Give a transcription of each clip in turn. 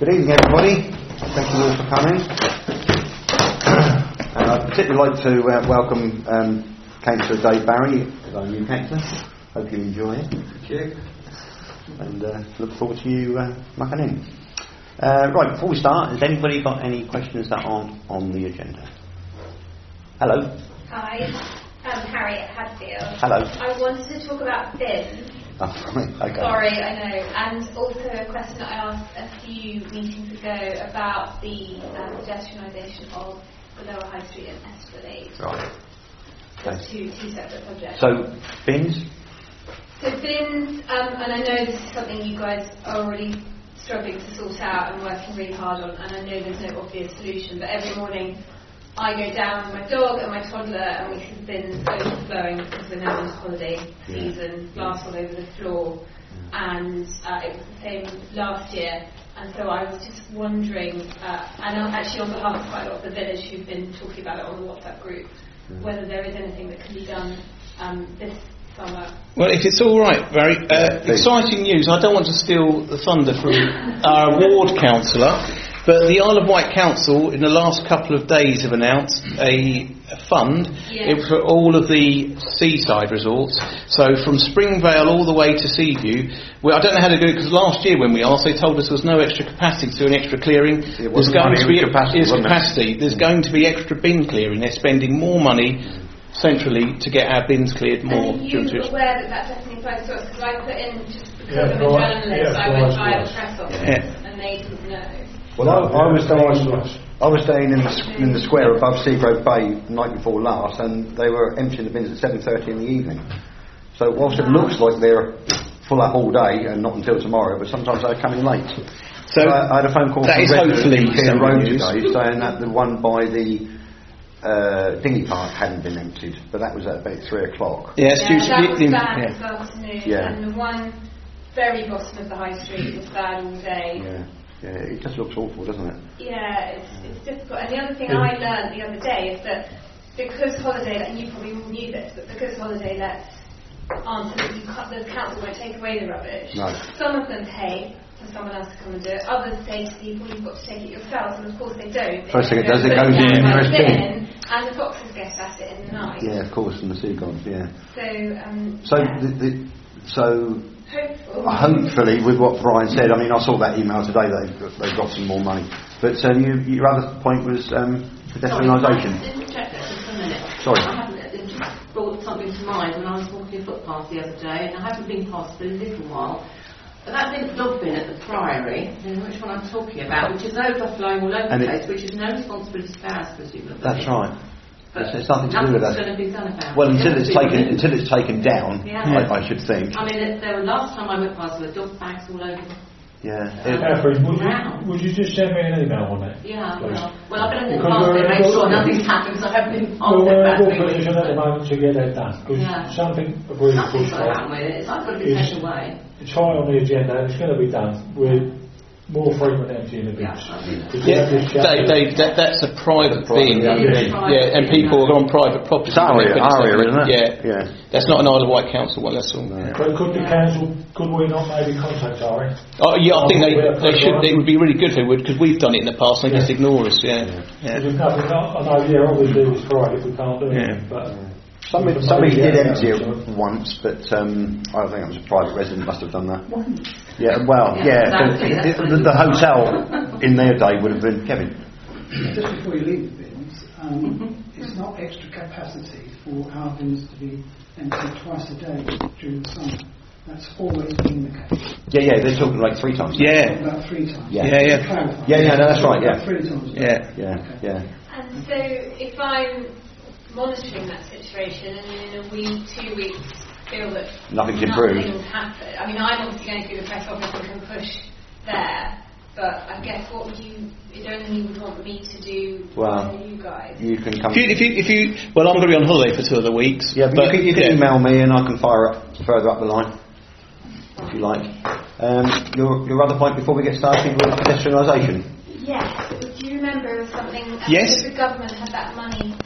Good evening, everybody. Thank you all for coming. I'd particularly like to welcome Councillor Dave Barry, our new councillor. Hope you enjoy it. Thank you. And look forward to you mucking in. Right, before we start, has anybody got any questions that aren't on the agenda? Hello. Hi, I'm Harriet Hadfield. Hello. I wanted to talk about bins. Oh, right, okay. Sorry, I know. And also a question that I asked a few meetings ago about the pedestrianisation of the Lower High Street and Esterlade. Right. Okay. Two separate projects. So, bins? So bins, and I know this is something you guys are already struggling to sort out and working really hard on, and I know there's no obvious solution, but every morning I go down with my dog and my toddler and we see the bins overflowing because we're now into holiday season, glass all over the floor, and it was the same last year. And so I was just wondering, and I'm actually on behalf of quite a lot of the village who've been talking about it on the WhatsApp group, whether there is anything that can be done this summer. Well, if it's all right, Barry, exciting news. I don't want to steal the thunder from our ward councillor, but the Isle of Wight Council in the last couple of days have announced a fund for all of the seaside resorts. So from Springvale all the way to Seaview. Well, I don't know how to do it because last year when we asked, they told us there was no extra capacity to do an extra clearing. There's going to be capacity. There's going to be extra bin clearing. They're spending more money centrally to get our bins cleared more. And you were aware that definitely applies to us because I put in just because I'm a journalist, I went by the press office and they didn't know. Well, I was staying in the square above Seagrove Bay the night before last, and they were emptying the bins at 7:30 in the evening. So whilst it looks like they're full up all day and not until tomorrow, but sometimes they're coming late. So I had a phone call from residents in the road today saying that the one by the dinghy park hadn't been emptied, but that was at about 3 o'clock. Yes, that was bad this afternoon, and the one very bottom of the high street was bad all day. Yeah, it just looks awful, doesn't it? Yeah, it's difficult. And the other thing I learned the other day is that because holiday, and you probably knew this, but because holiday lets aren't, the council won't take away the rubbish. No. Some of them pay for someone else to come and do it. Others say to people, you've got to take it yourselves, and of course they don't. First thing it does, it goes in the nearest bin. And the foxes get at it in the night. Yeah, of course, and the seagulls, So, hopefully, with what Brian said, I mean, I saw that email today that they've got some more money. But your other point was pedestrianisation. Sorry. It just brought something to mind when I was walking a footpath the other day, and I haven't been past for a little while. But that big dog bin at the Priory, you know which one I'm talking about, which is overflowing all over the place, which is no responsibility of ours, presumably. That's right. But it's nothing to do with that. Nothing's going to be done about it. Well, until it's taken down, I should think. I mean, last time I went past, there were dog bags all over. Catherine, would you just send me an email on it? Yeah, well, I'm going to walk past it, make sure nothing's happened, because I haven't been past it. We're in a good position at the moment to get that done, because something really nothing's going to happen with it. It's not going to be taken away. It's high on the agenda, and it's going to be done with more frequent emptying the bins. That's a private bin. And people are on private property. It's ARIA, isn't it? Yeah. That's not an Isle of Wight Council one, that's all. No. But could the council, could we not maybe contact ARIA? Oh, yeah, I think they should. It would be really good if they would, because we've done it in the past and they just ignore us, There's nothing, I know, obviously it's Friday if we can't do it, but... Somebody did empty it once, but I think it was a private resident must have done that. Yeah, well, the hotel in their day would have been Kevin. Just before you leave the bins, it's not extra capacity for our bins to be emptied twice a day during the summer. That's always been the case. Yeah, they're talking like 3 times. About 3 times. Yeah, no, that's right. Yeah, 3 times. Yeah. And so, if I'm monitoring that situation and in a week, 2 weeks feel that nothing's improved. Nothing's happened. I mean, I'm obviously going through the press office and can push there, but I guess is there anything you would want me to do for you guys? You can come. If you well, I'm going to be on holiday for 2 other weeks. Yeah, but you can email me and I can fire up further up the line if you like. Your other point before we get started with pedestrianisation. Yes. Do you remember something? Yes. The government had that money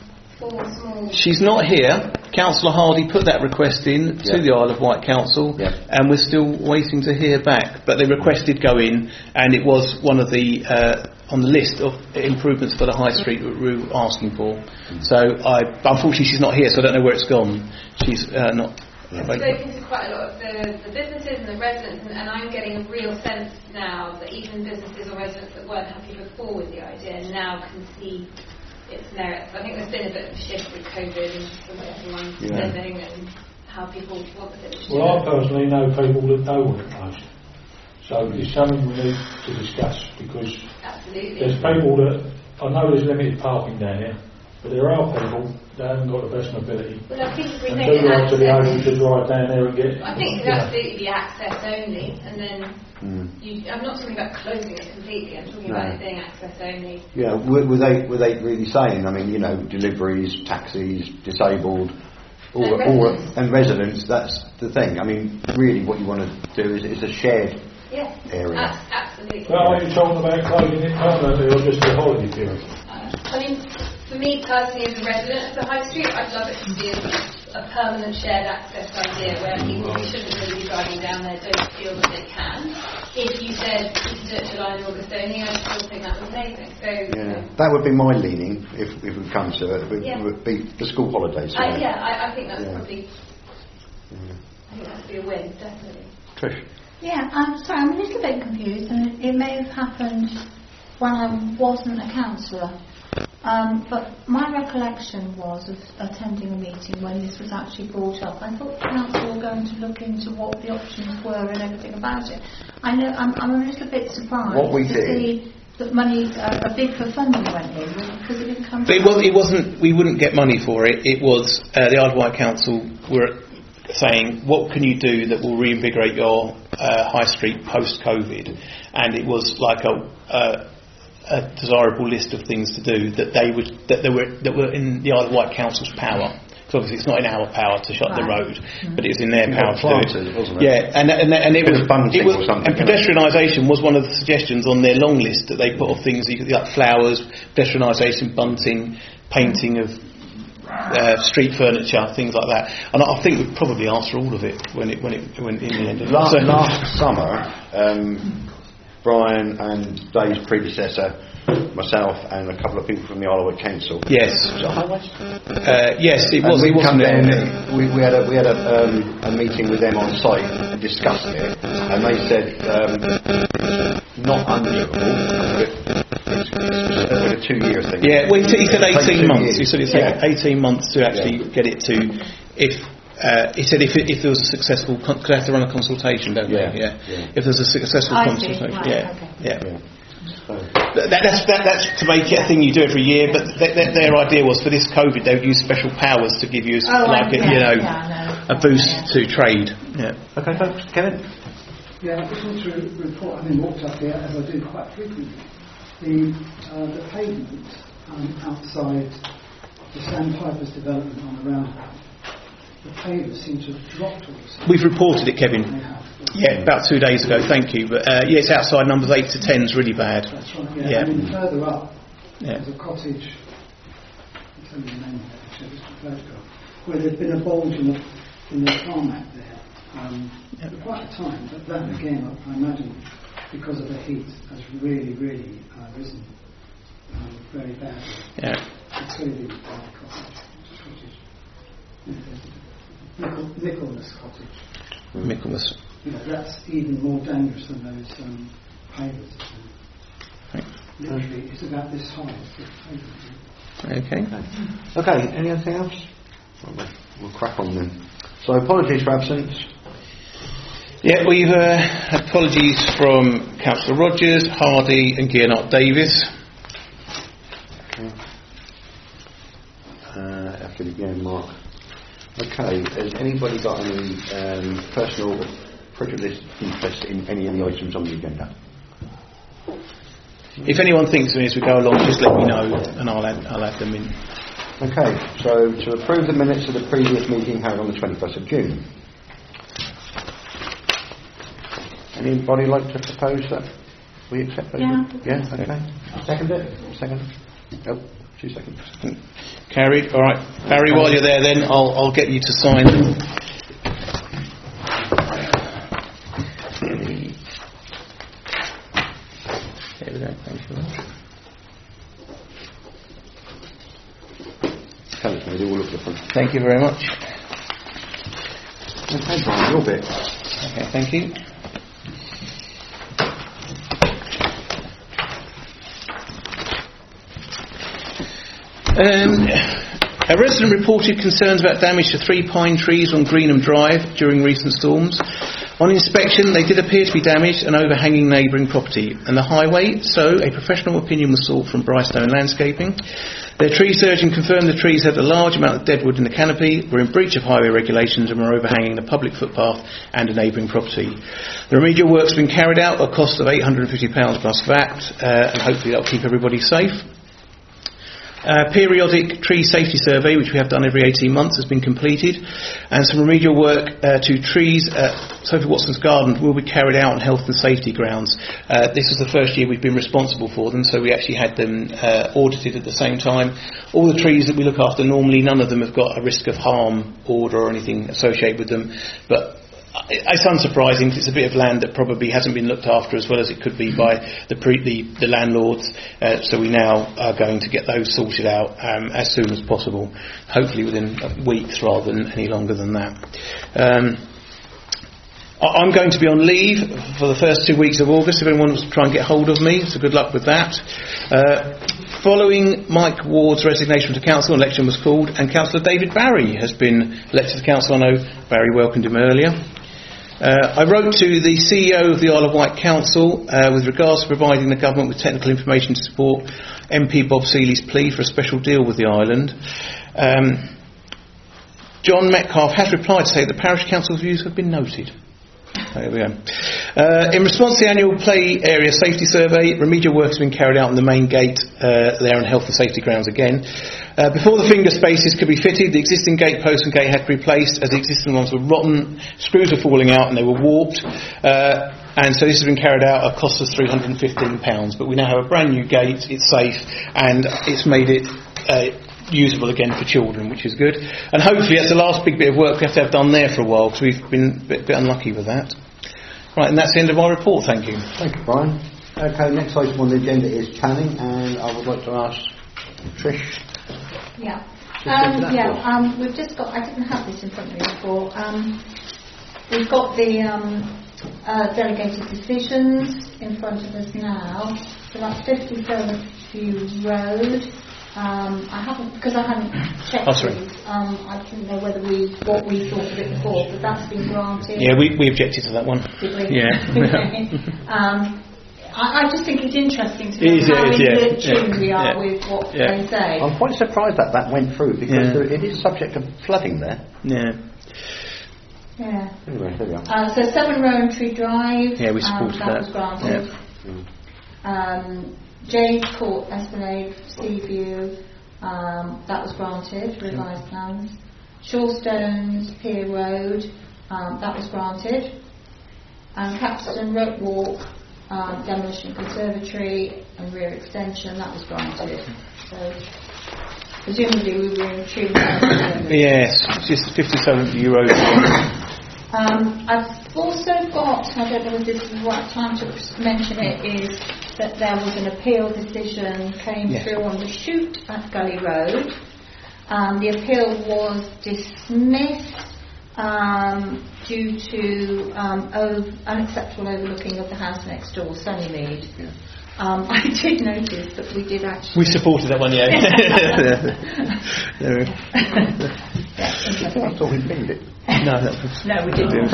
4 small... She's not here. Councillor Hardy put that request in to the Isle of Wight Council, and we're still waiting to hear back. But they requested go in, and it was one of the on the list of improvements for the High Street that we were asking for. So unfortunately she's not here, so I don't know where it's gone. She's not. I've spoken to quite a lot of the businesses and the residents, and I'm getting a real sense now that even businesses or residents that weren't happy before with the idea now can see its merits. I think there's been a bit of a shift with COVID and just the way everyone's living and how people want the village to Well, I personally know people that don't want it most. So it's something we need to discuss, because there's people that, I know there's limited parking down here, but there are people that haven't got the best mobility. Well, I think if we and make do it like to be able access, to drive down there and get... I think it could absolutely be access only, and then I'm not talking about closing it completely, I'm talking about it being access only. Yeah, were they really saying, I mean, you know, deliveries, taxis, disabled, and residents, that's the thing. I mean, really what you want to do is a shared area. Absolutely. Well, are you talking about closing it permanently or just a holiday period? I mean, for me personally, as a resident of the High Street, I'd love it to be a permanent shared access idea where people who shouldn't really be driving down there don't feel that they can. If you said you could do it July and August only, I still think that was amazing. So that would be my leaning if we come to it. It would be the school holidays. I think that's probably. I think that would be a win, definitely. Trish. Yeah, I'm sorry, I'm a little bit confused, and it may have happened when I wasn't a councillor. But my recollection was of attending a meeting when this was actually brought up. I thought the council were going to look into what the options were and everything about it. I know I'm a little bit surprised to see that money, a big for funding went in, because it didn't come. But it wasn't. We wouldn't get money for it. It was the Isle of Wight Council were saying, what can you do that will reinvigorate your high street post-COVID? And it was like a desirable list of things to do that were in the Isle of Wight Council's power. Because obviously it's not in our power to shut the road, but it was in their power to do it. Wasn't it? Yeah, and it was and pedestrianisation was one of the suggestions on their long list that they put of things like flowers, pedestrianisation, bunting, painting of street furniture, things like that. And I think we'd probably ask for all of it when in the end. Last summer, Brian and Dave's predecessor, myself, and a couple of people from the Isle of Wight Council. Yes. Yes, it was. We had a meeting with them on site and discussed it, and they said it's not undoable. It's a 2-year thing. Yeah, well, he said 18 months. He said it's 18 months to actually get it to. He said if there was a successful, because they have to run a consultation, don't they? Yeah. If there's a successful consultation, That's to make it a thing you do every year. But their idea was for this COVID, they would use special powers to give you a boost to trade. Yeah. Okay, thanks, Kevin. Yeah, I just want to report, having walked up here as I do quite frequently, the pavement outside the Sandpipers development on the roundabout. The pavers seem to have dropped all of a sudden. We've reported it, Kevin. Yeah, about 2 days ago. Thank you. But it's outside numbers 8 to 10 is really bad. That's right. Yeah. I mean, further up, there's a cottage. I'll tell you the name of it. Actually, just a photograph, where there's been a bulge in the tarmac there for quite a time. But that again, I imagine, because of the heat, has really risen very badly. Yeah. It's clearly a cottage. Michaelmas cottage. Michaelmas. That's even more dangerous than those pavers. Literally, it's about this high. Okay. Anything else? We'll crack on then. So apologies for absence. Yeah, we've had apologies from Councillor Rogers, Hardy and Gianot Davis. After the game, Mark. Okay, has anybody got any personal prejudice interest in any of the items on the agenda? If anyone thinks of me as we go along, just let me know and I'll add them in. Okay, so to approve the minutes of the previous meeting held on the 21st of June. Anybody like to propose that we accept those? Yeah. Okay. Second. Oh, 2 seconds. Carried. All right, Barry. While you're there, then I'll get you to sign them. There we go. Thank you very much. Thank you very much. Okay, Brian, your bit. Okay, thank you. A resident reported concerns about damage to 3 pine trees on Greenham Drive during recent storms. On inspection, they did appear to be damaged and overhanging neighbouring property and the highway, so a professional opinion was sought from Brightstone Landscaping. Their tree surgeon confirmed the trees had a large amount of deadwood in the canopy, were in breach of highway regulations and were overhanging the public footpath and a neighbouring property. The remedial work's been carried out at a cost of £850 plus VAT, and hopefully that will keep everybody safe. Periodic tree safety survey, which we have done every 18 months, has been completed, and some remedial work to trees at Sophie Watson's garden will be carried out on health and safety grounds. This is the first year we've been responsible for them, so we actually had them audited at the same time. All the trees that we look after normally, none of them have got a risk of harm order or anything associated with them, but it's unsurprising because it's a bit of land that probably hasn't been looked after as well as it could be by the landlords, so we now are going to get those sorted out as soon as possible, hopefully within weeks rather than any longer than that. I'm going to be on leave for the first 2 weeks of August. If anyone wants to try and get hold of me, so good luck with that. Following Mike Ward's resignation to council, an election was called and Councillor David Barry has been elected to council. I know Barry welcomed him earlier. I wrote to the CEO of the Isle of Wight Council with regards to providing the government with technical information to support MP Bob Seeley's plea for a special deal with the island. John Metcalfe has replied to say that the parish council's views have been noted. There we go. In response to the annual play area safety survey, remedial work has been carried out on the main gate there on health and safety grounds again. Before the finger spaces could be fitted, the existing gate posts and gate had to be replaced as the existing ones were rotten, screws were falling out and they were warped. And so this has been carried out at a cost of £315. But we now have a brand new gate, it's safe, and it's made it usable again for children, which is good. And hopefully that's the last big bit of work we have to have done there for a while, because we've been a bit unlucky with that. Right, and that's the end of my report. Thank you. Thank you, Brian. Okay, next item on the agenda is planning, and I would like to ask Trish. Yeah. We've just got, I didn't have this in front of me before. We've got the delegated decisions in front of us now. So that's 57 View Road. I haven't checked these. I didn't know what we thought of it before, but that's been granted. Yeah, we objected to that one. Did we? Yeah. I just think it's interesting to know how in tune we are with what they say. I'm quite surprised that went through because it is subject to flooding there. Yeah. Yeah. Anyway, there we are. So 7 Rowntree Drive. Yeah, we supported that. Was granted. Yeah. Jade Court Esplanade Seaview. That was granted. Revised plans. Shawstones Pier Road. That was granted. Capstan Road Walk. Demolition Conservatory and rear extension, that was granted. So presumably we were in tune. Yes, it's just 57th View Road. I've also got, I don't know if this is the right time to mention it, is that there was an appeal decision came through on the shoot at Gully Road. The appeal was dismissed due to unacceptable overlooking of the house next door, Sunnymead. Yeah. I did notice that we did actually... We supported that one, yeah. I thought we binned it. No, we didn't.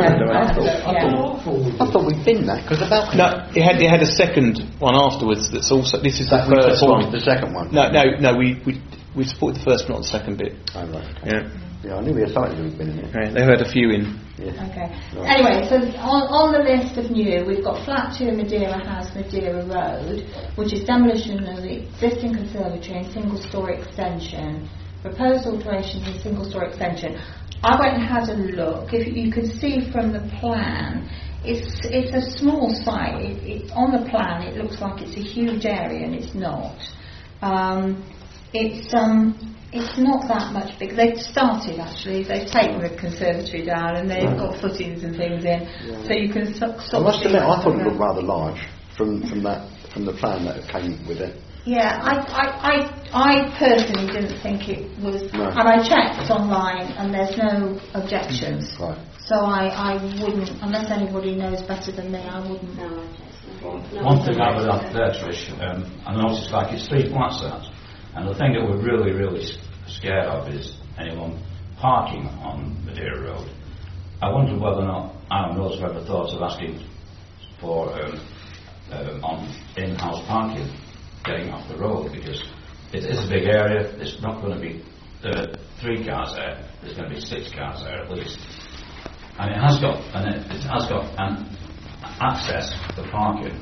I thought we binned that because about... No, it had a second one afterwards that's also... This is the first one. The second one? No, we supported the first but not the second bit. Oh, right. Okay. Yeah. Yeah, I knew we had started to bin it. Right, they've had a few in. Yeah. Okay. Right. Anyway, so on the list of new, we've got Flat 2 Madeira House, Madeira Road, which is demolition of the existing conservatory and single-storey extension. Proposed alterations in single-storey extension. I went and had a look. If you can see from the plan, it's a small site. It's on the plan. It looks like it's a huge area, and it's not. it's not that much bigger. They've started actually. They've taken the conservatory down and they've got footings and things in, so you can stop. I must admit, I thought it looked rather large from the plan that came with it. Yeah, I personally didn't think it was, and I checked online and there's no objections. Right. So I wouldn't, unless anybody knows better than me, I wouldn't. One thing I would add there, Trish, I noticed like it's 3 flats that, and the thing that we're really, really scared of is anyone parking on Madeira Road. I wonder whether or not Alan Rose have ever thought of asking for on in-house parking getting off the road, because it is a big area. It's not going to be 3 cars there. There's going to be 6 cars there at least, and it has got an access for parking.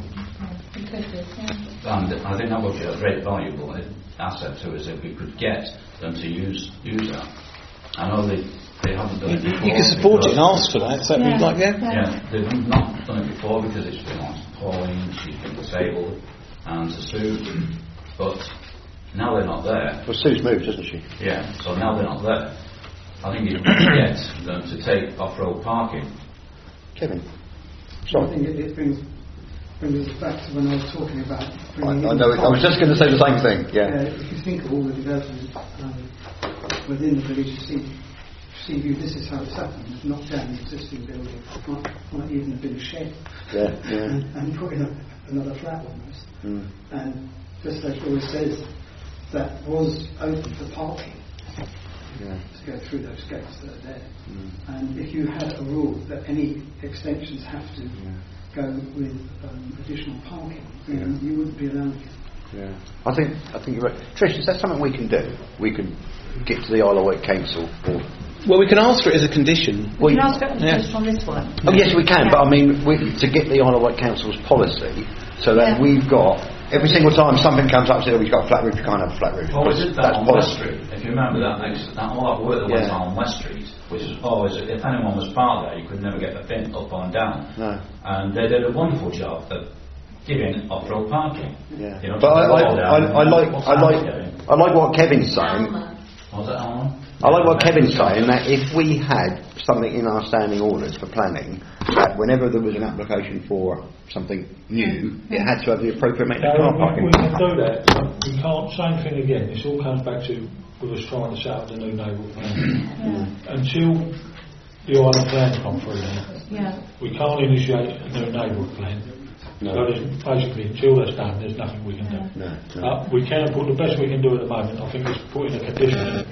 And I think that would be a very valuable asset to us if we could get them to use that. I know they haven't done it before. You can support it and ask for that. So we'd like that. Yeah, they've not done it before because it's been on Pauline, she's been disabled, and to Sue, but now they're not there. Well, Sue's moved, hasn't she? Yeah, so now they're not there. I think you can get them to take off-road parking. Kevin. So I think it brings us back to when I was talking about. I know. I was just going to say the same thing. Yeah. If you think of all the development within the village of Seaview, this is how it's happened. It's knocked down the existing building. Might even have been a shed. Yeah. And put in another flat almost. And just like always says, that was open for parking. To go through those gates that are there. And if you had a rule that any extensions have to go with additional parking, you wouldn't be allowed it. Yeah. I think you're right. Trish, is that something we can do? We can get to the Isle of Wight Council or... Well, we can ask for it as a condition. We can ask for it just on this one. Oh yes, we can. But I mean, to get the Isle of Wight Council's policy, so that we've got every single time something comes up, says we've got a flat roof, you can't have a flat roof. Well, we did that on West Street. If you remember that all that work that went on West Street, which is always, if anyone was parked there, you could never get the bin up or down. No. And they did a wonderful job at giving off-road parking. Yeah. You know, but I like what Kevin's saying. Was that Alan? I like what Kevin's saying, that if we had something in our standing orders for planning, that whenever there was an application for something new, it had to have the appropriate maintenance car parking. We can do that. We can't, same thing again, this all comes back to with us trying to set up the new neighbourhood plan. Until the island plan come through now, we can't initiate a new neighbourhood plan. No. So basically, until that's done, there's nothing we can do. No. We can put the best we can do at the moment. I think is put in a condition.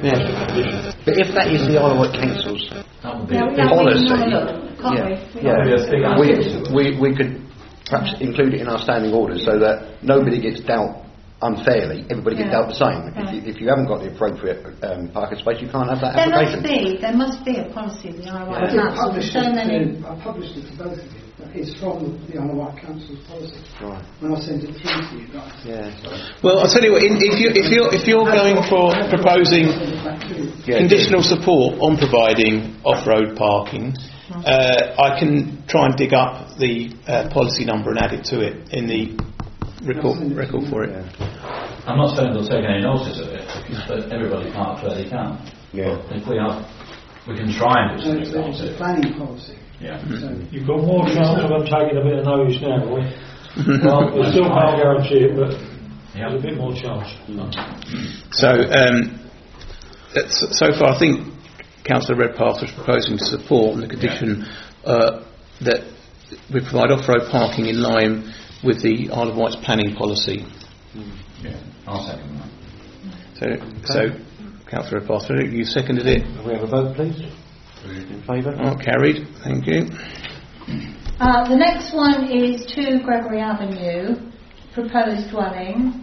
But if that is the Isle of Wight Council's policy, we could perhaps include it in our standing orders so that nobody gets dealt unfairly. Everybody gets dealt the same. If you haven't got the appropriate parking space, you can't have that application. There must be a policy of the Isle of Wight Council. I published it to both of you. It's from the Isle of Wight Council's policy. Right. When I send it through to you guys. Yeah. Well, I'll tell you what. If you're going for proposing conditional support on providing off-road parking, I can try and dig up the policy number and add it to it in the record for it. I'm not saying they'll take any notice of it, but everybody parks where they can. Yeah. But if we can try and do something about it. It's a planning policy. Yeah. So you've got more chance of them taking a bit of notice now, boy. Well, we still can't guarantee it, but there's a bit more chance. So far, I think Councillor Redpath was proposing to support on the condition that we provide off-road parking in line with the Isle of Wight's planning policy. Yeah, I'll second that. So Councillor Redpath, you seconded it. Can we have a vote, please? In favour? Carried. Thank you. The next one is 2 Gregory Avenue, proposed dwelling.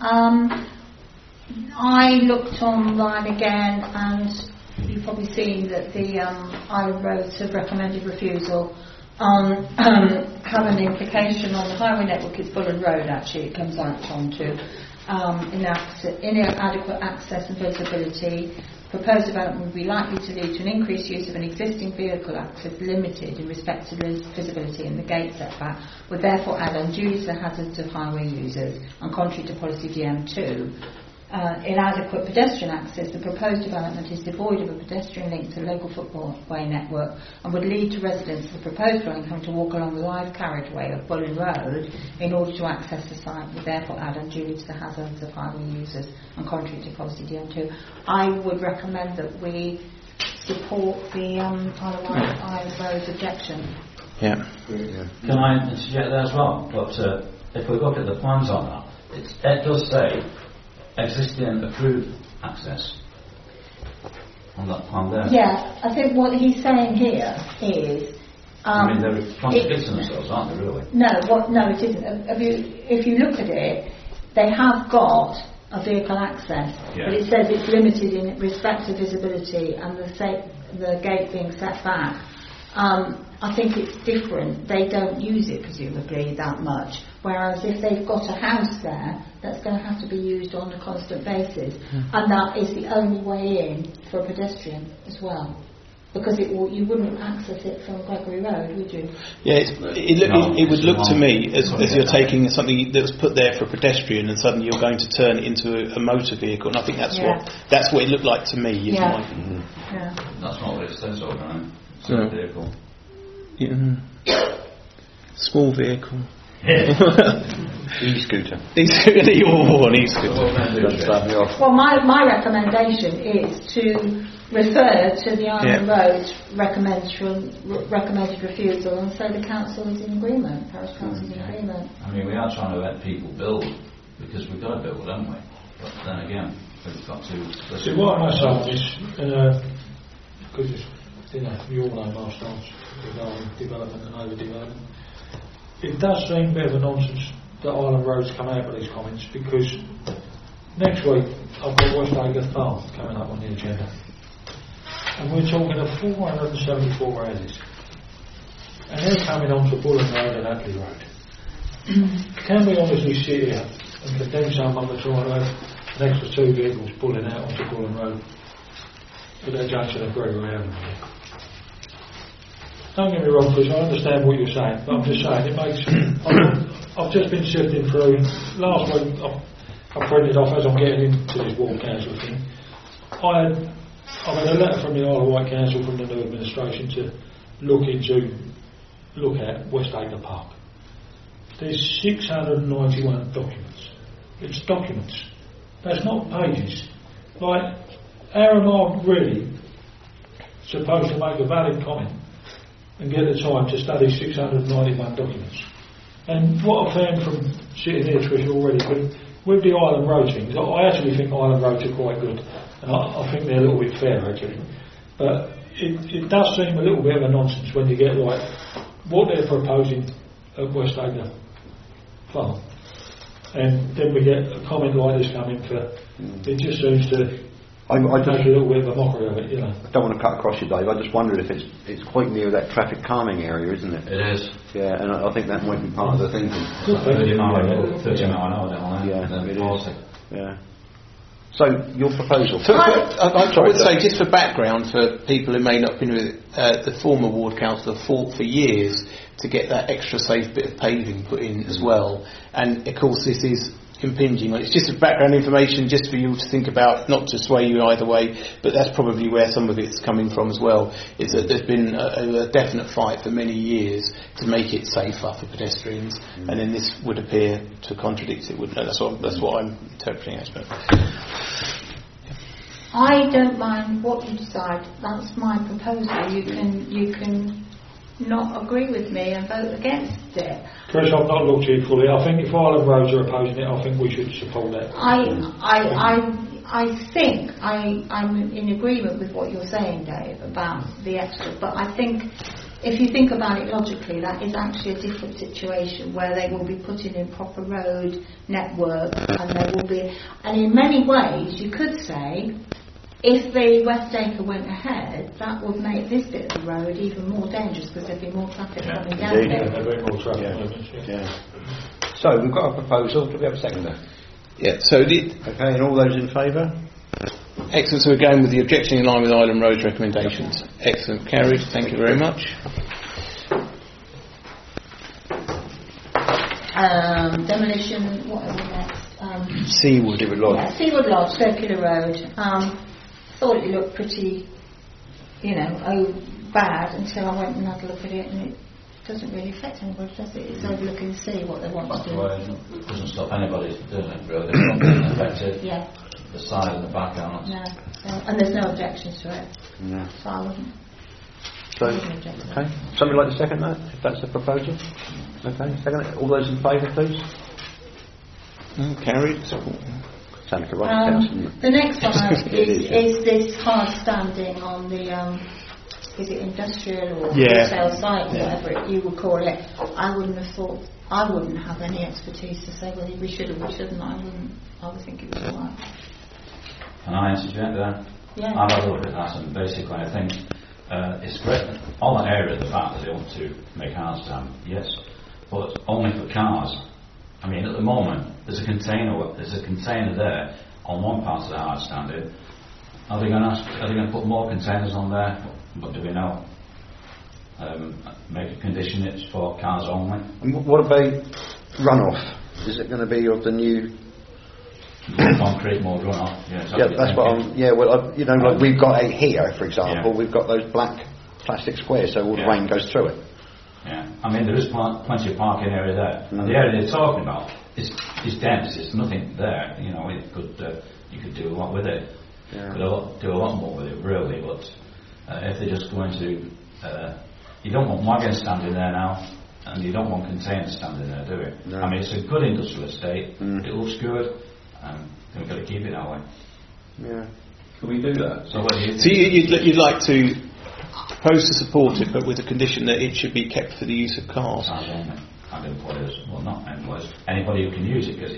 I looked online again, and you've probably seen that the Island Roads have recommended refusal. Have an implication on the highway network. It's Bullen Road, actually, it comes out onto. Inadequate access and visibility. Proposed development would be likely to lead to an increased use of an existing vehicle access limited in respect to visibility, and the gate setback would therefore add unduly to the hazards of highway users, and contrary to policy VM2. inadequate pedestrian access, the proposed development is devoid of a pedestrian link to the local footway network and would lead to residents of the proposed dwelling having to walk along the live carriageway of Bullen Road in order to access the site, would therefore add unduly to the hazards of highway users and contrary to policy DN2. I would recommend that we support the Isle of Road objection. Yeah. Can I interject there as well? But if we look at the plans on that, it does say existing approved access on that plan there. Yeah, I think what he's saying here is. They're contradicting themselves, aren't they? Really? No, it isn't. If you look at it, they have got a vehicle access, but it says it's limited in respect to visibility and the gate being set back. I think it's different. They don't use it presumably that much. Whereas if they've got a house there, that's going to have to be used on a constant basis, and that is the only way in for a pedestrian as well. Because you wouldn't access it from Gregory Road, would you? Yeah, it would look to me as you're taking something that was put there for a pedestrian and suddenly you're going to turn it into a motor vehicle, and I think that's what it looked like to me. That's not what it says, right? It's a vehicle. Small vehicle. E-scooter. E-scooter. Well, my recommendation is to refer to the Island Road recommended refusal and say the council is in agreement, parish council is in agreement. We are trying to let people build because we've got to build, haven't we? But then again, we've got to... See, what I say is, because you all know my stance regarding development and overdevelopment, it does seem a bit of a nonsense that Island Road's come out with these comments, because next week I've got West Acre Farm coming up on the agenda, and we're talking of 474 houses, and they're coming onto Bullen Road and Atley Road. Can we honestly sit here and condemn someone for trying to have an extra 2 vehicles pulling out onto Bullen Road at that junction of Gregory Avenue? Don't get me wrong, Chris, I understand what you're saying, but I'm just saying it makes... I've just been sifting through. Last week I printed off, as I'm getting into this ward council thing, I've had a letter from the Isle of Wight Council from the new administration to look at West Acre Park. There's 691 documents. It's documents. That's not pages. Like, how am I really supposed to make a valid comment and get the time to study 691 documents? And what I found from sitting here, Trish, already, with the Island Road things, I actually think Island Roads are quite good, and I think they're a little bit fair, actually. But it does seem a little bit of a nonsense when you get like what they're proposing at West Acre Farm, and then we get a comment like this coming for. It just seems to. I make a little bit of a mockery of it, you know. I don't want to cut across you, Dave. I just wondered if it's quite near that traffic calming area, isn't it? It is. Yeah, and I think that might be part of the thinking. 30 mile an hour down there. Yeah, it is. Yeah. So, your proposal. I would say, just for background, for people who may not have been with the former ward councillor fought for years to get that extra safe bit of paving put in as well. And of course this is impinging on. It's just a background information just for you to think about, not to sway you either way, but that's probably where some of it's coming from as well, is that there's been a definite fight for many years to make it safer for pedestrians, and then this would appear to contradict it, wouldn't it? That's what I'm interpreting as. I don't mind what you decide. That's my proposal. You can not agree with me and vote against it. Chris, I've not looked at it fully. I think if Island Roads are opposing it, I think we should support that. I think I'm in agreement with what you're saying, Dave, about the extra, but I think if you think about it logically, that is actually a different situation where they will be putting in proper road network, and there will be, and in many ways you could say, if the West Acre went ahead, that would make this bit of the road even more dangerous because there'd be more traffic coming down there. Yeah, there'd be more traffic. So we've got a proposal. Do we have a seconder? Yeah. So okay, and all those in favour? Excellent. So we're going with the objection in line with Island Road's recommendations. Excellent. Carried. Thank you very much. Demolition. What are we next? Seawood Lodge. Yeah, Seawood Lodge, Circular Road. Thought it looked pretty, bad until I went and had a look at it, and it doesn't really affect anybody, does it? It's overlooking the sea, what they want to do. It doesn't stop anybody doing it, really. It's not being affected. Yeah. The side and the back aren't. No. And there's no objections to it. No. So I wouldn't. Okay. Somebody like to second that, if that's the proposal? Okay, second it. All those in favour, please? Carried. Sounds like a right council. The next one is this hard standing on the is it industrial or retail site, whatever you would call it. I wouldn't have any expertise to say whether we should or we shouldn't. I would think it was alright. Can I interject there? Yeah. I've had a look at that, and basically I think it's great. On that area, the fact that they want to make cars stand, yes, but only for cars. I mean, at the moment, there's a container there on one part of the hard standing. Are they going to put more containers on there? What do we know? Make a condition it's for cars only. And what about runoff? Is it going to be of the new More concrete, more runoff? Yeah, that's what I'm. Yeah, well, like we've got out here, for example, we've got those black plastic squares, so all the rain goes through it. Yeah, I mean there is plenty of parking area there. And the area they're talking about is dense. There's nothing there. It could you could do a lot with it. Yeah. Could do a lot more with it, really. But if they're just going to, you don't want wagons standing there now, and you don't want containers standing there, do you? No. I mean, it's a good industrial estate. It looks good, and we've got to keep it that way. Yeah. Can we do that? So what do you think? So you'd like to propose to support it, but with the condition that it should be kept for the use of cars. Cars only, and employers, well, not employers, anybody who can use it, because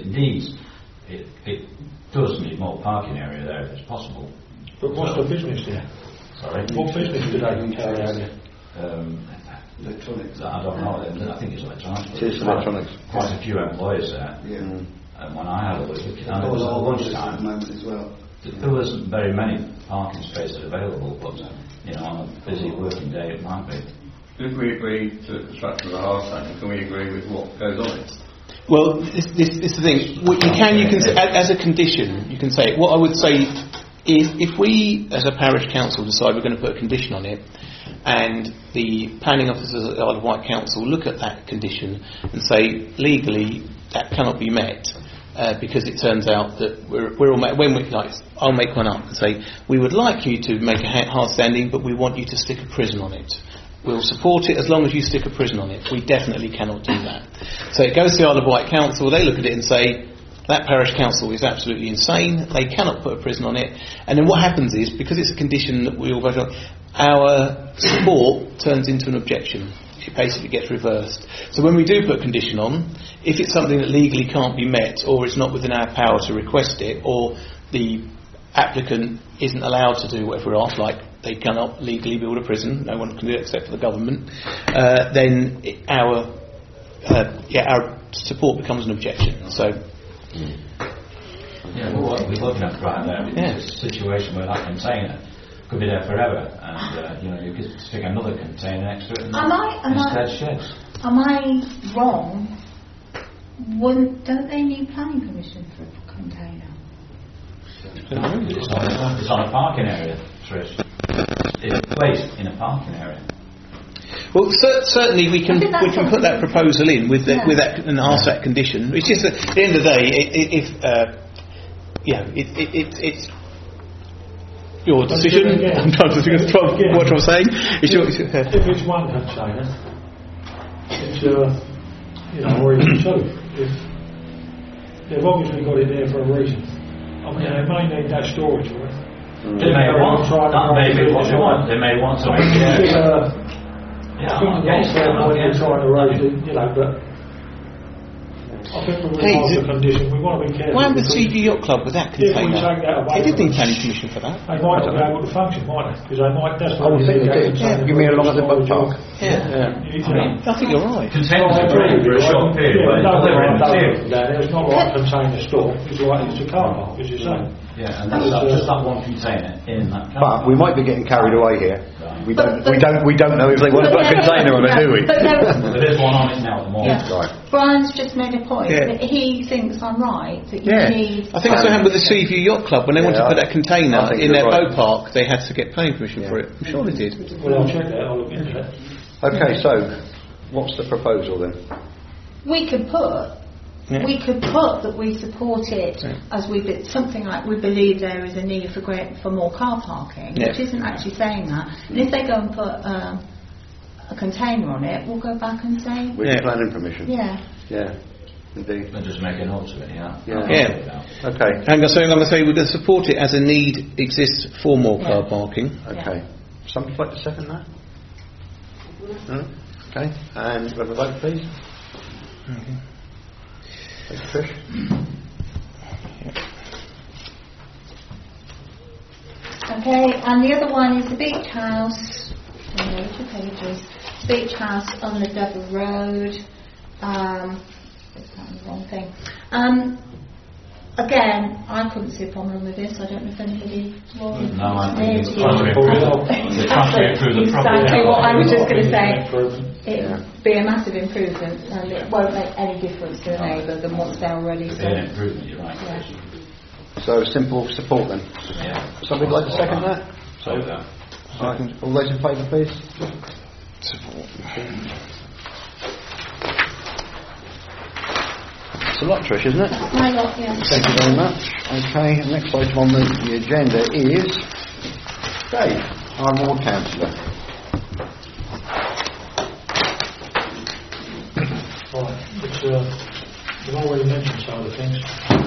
it does need more parking area there if it's possible. But what's the business there? Sorry? What business do they carry out there? Electronics. I don't know. I think it's electronics. It is electronics. Quite a few employers there. Yeah. And when I had a look, it was at at the lunchtime. moment as well. There wasn't very many parking spaces available, but on a busy working day it might be. If we agree to the construction of the hard standing, can we agree with what goes on it? Well, this is the thing. You can say, as a condition, you can say. What I would say is, if we, as a parish council, decide we're going to put a condition on it, and the planning officers at the Isle of Wight Council look at that condition and say legally that cannot be met. Because it turns out that we're all I'll make one up and say we would like you to make a hard standing, but we want you to stick a prison on it. We'll support it as long as you stick a prison on it. We definitely cannot do that. So it goes to the Isle of Wight Council. They look at it and say that parish council is absolutely insane. They cannot put a prison on it. And then what happens is, because it's a condition that we all vote on, our support turns into an objection. It basically gets reversed. So when we do put a condition on, if it's something that legally can't be met, or it's not within our power to request it, or the applicant isn't allowed to do whatever we're asked, like they cannot legally build a prison, no one can do it except for the government, then our support becomes an objection. So what we're looking at right there is a situation where that container could be there forever, and you could stick another container next to it instead sheds. Am I wrong? Don't they need planning permission for a container? It's on a parking area, Trish. It's placed in a parking area. Well, certainly we can put that proposal in with that and ask that condition. It's just that at the end of the day, it's your decision. I'm trying to think of what I'm saying. If it's one container, it's or it's two. They've obviously got it there for a reason. I mean, they may need that storage, right? They may want that. May be what they want. They may want something. But I think the condition, we want to be careful. Why would the Sea-View Yacht Club with that container? They didn't need planning permission for that. They might not be able to function, might they? Because they might. That's I think they did. You mean along at the boat park? Yeah. I think you're right. Containers are great for a short period, but delivering material. It's not like container store. It's like it's a car park, as you say. Yeah, and that's just that one container in that car. But we might be getting carried away here. We don't know if they want to put a container on it, do we? There is one on it now at the moment. Yeah. Right. Brian's just made a point that he thinks I'm right, that you need... I think that's what happened with the Seaview Yacht Club. When they wanted to put that container in their boat park, they had to get planning permission for it. I'm sure they did. Well, I'll check that, I'll look into that. Okay, so what's the proposal then? We could put that we support it as something like we believe there is a need for more car parking, which isn't actually saying that. And if they go and put a container on it, we'll go back and say with planning permission. Yeah, indeed. And just make a note of it. Okay. And so I'm going to say we're going to support it as a need exists for more car parking. Okay. Somebody like to second that? No? Okay. And have a vote, please. Okay. Thank you, Trish. Okay, and the other one is the beach house. Oh, no, 2 pages. Beach house on the Devil Road. It's not the wrong thing. Again, I couldn't see a problem with this. I don't know if anybody will. No, I think it's transferring through the property. Exactly what I was just going to say. It would be a massive improvement, and it won't make any difference to the neighbour than what's there already. It'll be an improvement, you're right. Yeah. So simple support then. Yeah. Somebody like to second that? Right. All those in favour, please. Support. It's a lot, Trish, isn't it? My lot, yeah. Thank you very much. Okay, next item on the agenda is Dave, our ward councillor. Right, we've already mentioned some of the things.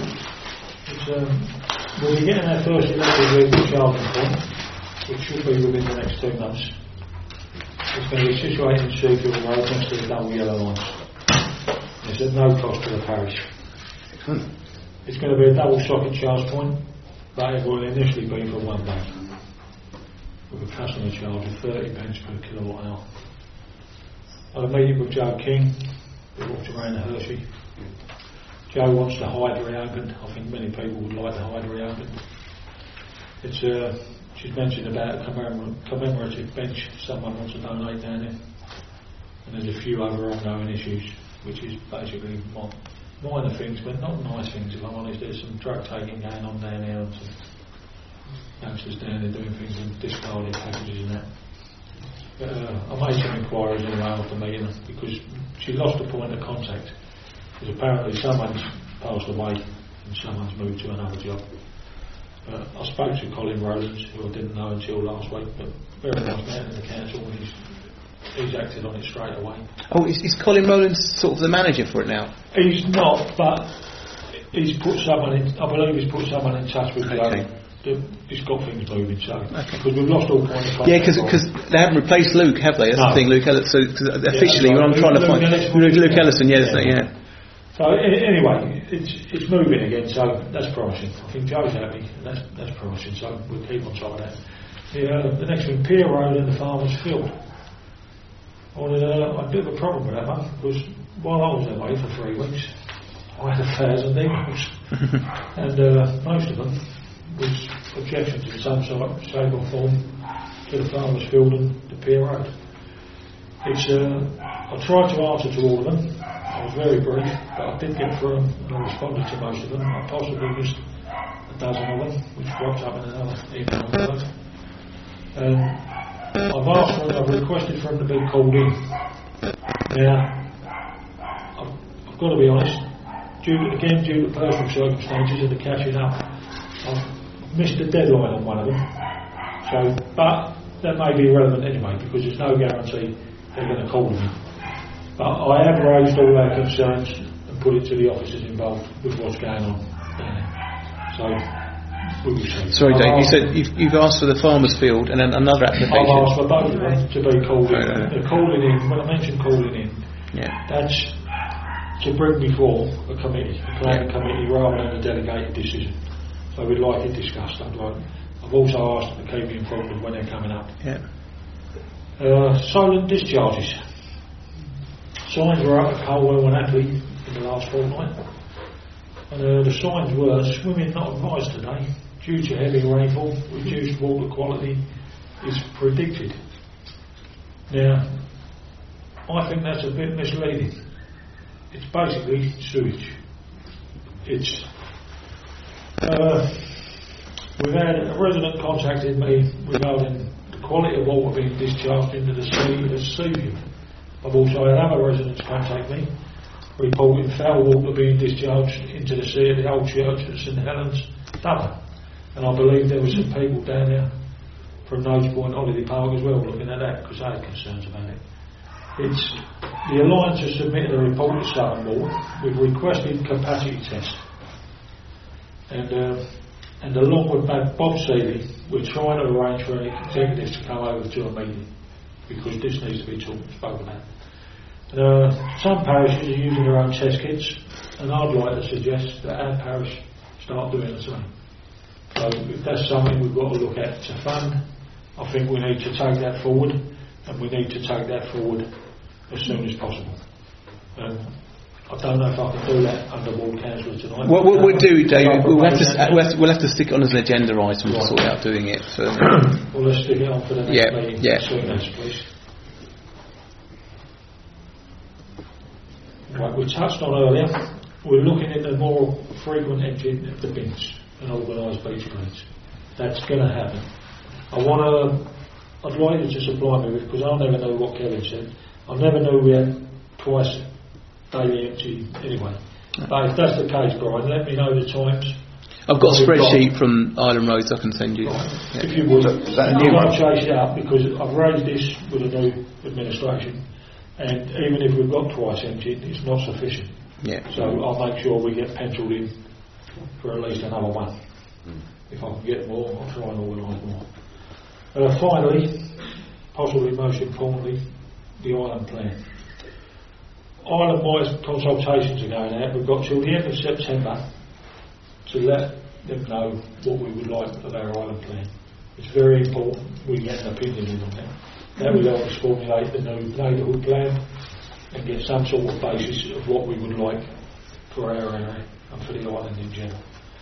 We'll be getting our first electric vehicle charging point, which should be within the next 2 months. It's going to be situated in Seafield Road next to the double yellow lines. It's at no cost to the parish. It's going to be a double socket charge point, but it will initially be for 1 day, with a customer charge of 30 pence per kilowatt hour. I had a meeting with Joe King, who walked around the Hershey. Joe wants the hide reopened. I think many people would like the hide reopened. She's mentioned about a commemorative bench someone wants to donate down there. And there's a few other ongoing issues, which is basically minor things, but not nice things, if I'm honest. There's some drug taking going on down there, and some youngsters down there doing things in discarded packages and that. I made some inquiries anyway after meeting her, because she lost the point of contact. Because apparently someone's passed away and someone's moved to another job. I spoke to Colin Rowlands, who I didn't know until last week, but very nice man in the council, and he's acted on it straight away. Oh, is Colin Rowlands sort of the manager for it now? He's not, but he's put someone in. I believe he's put someone in touch with He's got things moving, so because we've lost all point of contact. Yeah, because they haven't replaced Luke, have they? That's the thing, Luke Ellison. So officially, I'm trying to find Luke Ellison. Yeah. So anyway, it's moving again, so that's promising. I think Joe's happy, and that's promising. So we'll keep on top of that. The next thing, Pier Road and the Farmers Field. I had a bit of a problem with that one, because while I was away for 3 weeks, I had 1,000 emails, and most of them was objection to some sort of shape or form to the Farmers Field and the Pier Road. I tried to answer to all of them. I was very brief, but I did get through them and I responded to most of them. I possibly missed a dozen of them, which cropped up in another email. I've requested for them to be called in. Now, I've got to be honest, due to personal circumstances and the catching up, I've missed the deadline on one of them. But that may be irrelevant anyway, because there's no guarantee they're going to call me. But I have raised all our concerns and put it to the officers involved with what's going on there. So, we will see. Sorry, Dave, you said you've asked for the Farmers Field and then another application. I've asked for both of them to be called in. They're calling in, when I mentioned calling in, that's to bring before a committee, a planning committee, rather than a delegated decision. So we'd like it discussed. I've also asked them to keep me informed of when they're coming up. Silent discharges. Signs were up at Colwell and Attlee in the last fortnight. And the signs were, swimming not advised today, due to heavy rainfall, reduced water quality is predicted. Now, I think that's a bit misleading. It's basically sewage. It's we've had a resident contacted me regarding the quality of water being discharged into the sea as seaweed. I've also had other residents contact me reporting foul water being discharged into the sea at the old church at St Helens, Dublin. And I believe there were some people down there from Nose Point Holiday Park as well looking at that because they had concerns about it. It's the Alliance has submitted a report to Southern Water. We've requested capacity test. And along with Bob Seeley, we're trying to arrange for any executives to come over to a meeting because this needs to be spoken about. Some parishes are using their own test kits, and I'd like to suggest that our parish start doing the same. So if that's something we've got to look at to fund, I think we need to take that forward, and we need to take that forward as soon as possible. I don't know if I can do that under Ward Councillor tonight. What we'll do, David, we'll have to stick it on as an agenda item to sort out doing it. So. Well, let's stick it on for the next meeting. As soon as, please. Right, we touched on earlier, we're looking at the more frequent emptying of the bins and organised beach cleans. That's going to happen. I'd like you to supply me with, because I never know what Kevin said, I never knew we had twice daily empty anyway. But if that's the case, Brian, let me know the times. I've got a spreadsheet from Island Roads I can send you. Right. Yeah. If you would, I'm going to chase it up because I've raised this with a new administration. And even if we've got twice emptied, it's not sufficient. Yeah. So I'll make sure we get penciled in for at least another one. If I can get more, I'll try and organise more. Finally, possibly most importantly, the island plan. Island-wide consultations are going out. We've got till the end of September to let them know what we would like of our island plan. It's very important we get an opinion in on that. That will help us formulate the new neighbourhood plan and get some sort of basis of what we would like for our area and for the island in general.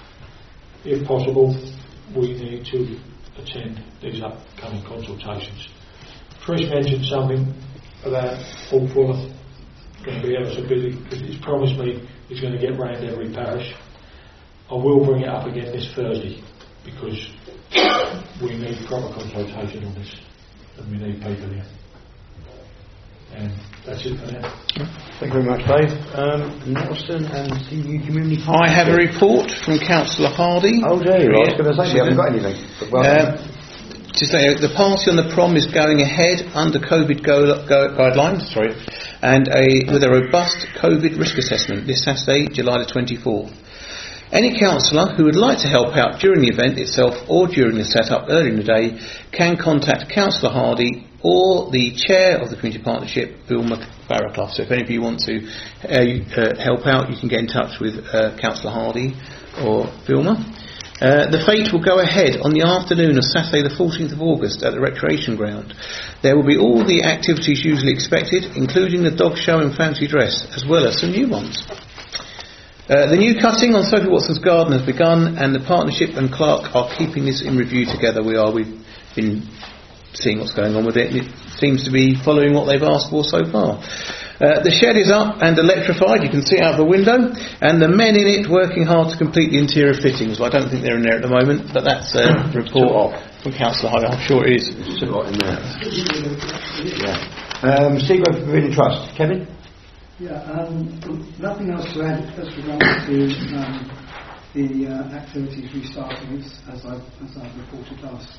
If possible, we need to attend these upcoming consultations. Trish mentioned something about Paul Fuller going to be ever so busy because he's promised me he's going to get round every parish. I will bring it up again this Thursday because we need proper consultation on this. And we need people here. And that's it for now. Thank you very much, Dave. Nelson and CU Community Partnership. I have a report from Councillor Hardy. Oh, dear. I was going to say we haven't got anything. To say the party on the prom is going ahead under COVID guidelines, and with a robust COVID risk assessment this Saturday, July the 24th. Any councillor who would like to help out during the event itself or during the set-up early in the day can contact Councillor Hardy or the chair of the Community Partnership, Vilma Barraclough. So if any of you want to help out, you can get in touch with Councillor Hardy or Vilma. The fete will go ahead on the afternoon of Saturday the 14th of August at the Recreation Ground. There will be all the activities usually expected, including the dog show and fancy dress, as well as some new ones. The new cutting on Sophie Watson's garden has begun, and the partnership and Clark are keeping this in review together. We've been seeing what's going on with it, and it seems to be following what they've asked for so far. The shed is up and electrified, you can see out the window, and the men in it working hard to complete the interior fittings. Well, I don't think they're in there at the moment, but that's a report from Councillor Hyde. I'm sure it is. It's a lot in there. Seagrove Pavilion Trust. Kevin? Yeah, nothing else to add as regards to the activities restarting as I reported last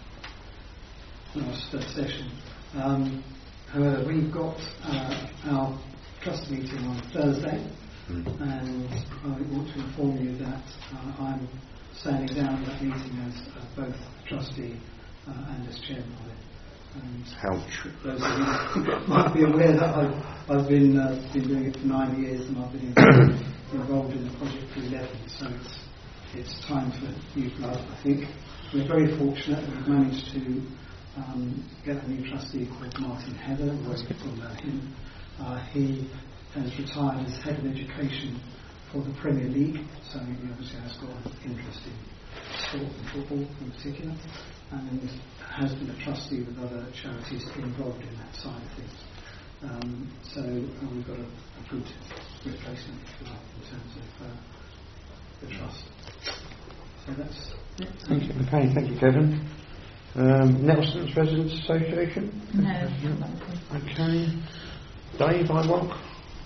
session. However, we've got our trust meeting on Thursday, and I want to inform you that I'm standing down at that meeting as both trustee and as chairman of it. And those of you might be aware that I've been doing it for 9 years, and I've been involved in the project for 11. So it's time for new blood. I think we're very fortunate that we've managed to get a new trustee called Martin Heather. We've always talked about him. He has retired as head of education for the Premier League, so he obviously has got an interest sport and football in particular, and has been a trustee with other charities involved in that side of things. So we've got a good replacement, if you like, in terms of the trust. So that's it. Thank you. Okay, thank you, Kevin. Nelson's Residents Association? No. Okay. Dave, I walk.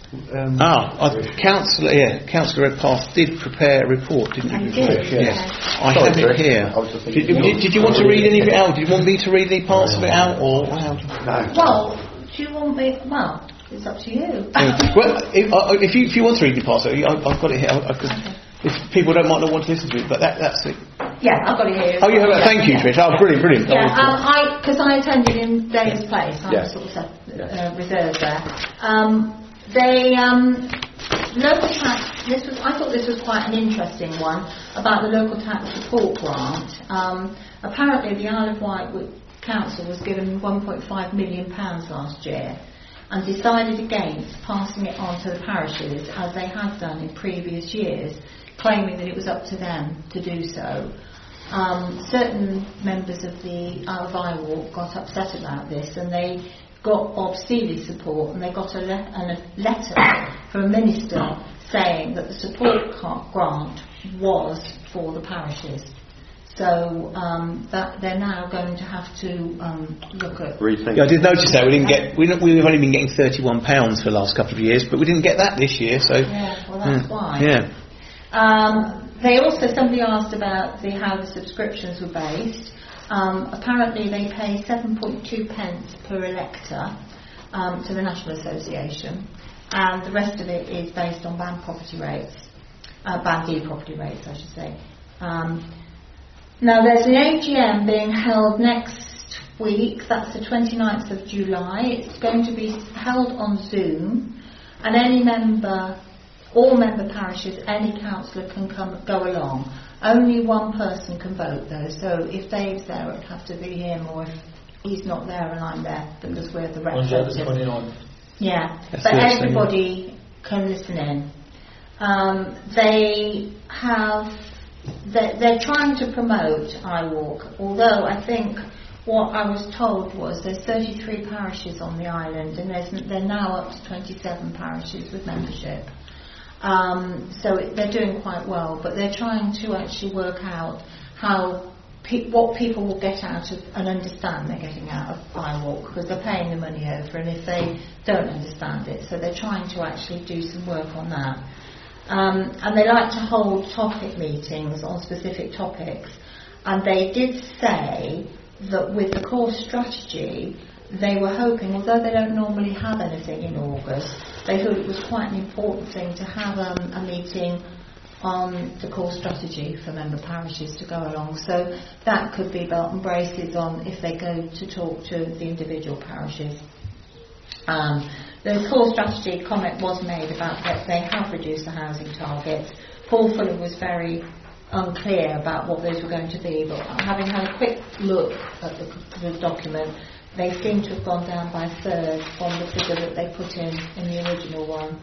Councillor Redpath did prepare a report, didn't you? Yes. I have it here. Did you want to read any of it out? Did you want me to read any parts of it out, or how? No. Well, do you want me? Well, it's up to you. Well, if you want to read any parts of it, I've got it here. If people might not want to listen to it, but that's it. Yeah, I've got it here. Oh, you have it. Thank you, Trish. Oh, brilliant. Yeah, because I attended in Dave's place. I was sort of reserved there. Local tax. I thought this was quite an interesting one about the local tax support grant. Apparently, the Isle of Wight Council was given £1.5 million last year, and decided against passing it on to the parishes as they had done in previous years, claiming that it was up to them to do so. Certain members of the Isle of Wight got upset about this, and they got Bob Seeley's support, and they got a letter from a minister saying that the support grant was for the parishes. So that they're now going to have to look at. Yeah, I did notice that we've only been getting £31 for the last couple of years, but we didn't get that this year. So yeah, well that's why. Yeah. Somebody asked about how the subscriptions were based. Apparently they pay 7.2 pence per elector to the National Association, and the rest of it is based on Band D property rates, I should say. Now there's an AGM being held next week, that's the 29th of July. It's going to be held on Zoom, and all member parishes, any councillor can go along. Only one person can vote though, so if Dave's there it would have to be him, or if he's not there and I'm there, because we're the representatives. On the 29th? Yeah, but everybody can listen in. They're trying to promote iWalk, although I think what I was told was there's 33 parishes on the island, and they're now up to 27 parishes with membership. So they're doing quite well, but they're trying to actually work out what people will get out of and understand they're getting out of iWalk, because they're paying the money over, and if they don't understand it, so they're trying to actually do some work on that. And they like to hold topic meetings on specific topics, and they did say that with the core strategy they were hoping, although they don't normally have anything in August, they thought it was quite an important thing to have a meeting on the core strategy for member parishes to go along. So that could be belt and braces on if they go to talk to the individual parishes. The core strategy comment was made about that they have reduced the housing targets. Paul Fuller was very unclear about what those were going to be, but having had a quick look at the document, they seem to have gone down by a third from the figure that they put in the original one.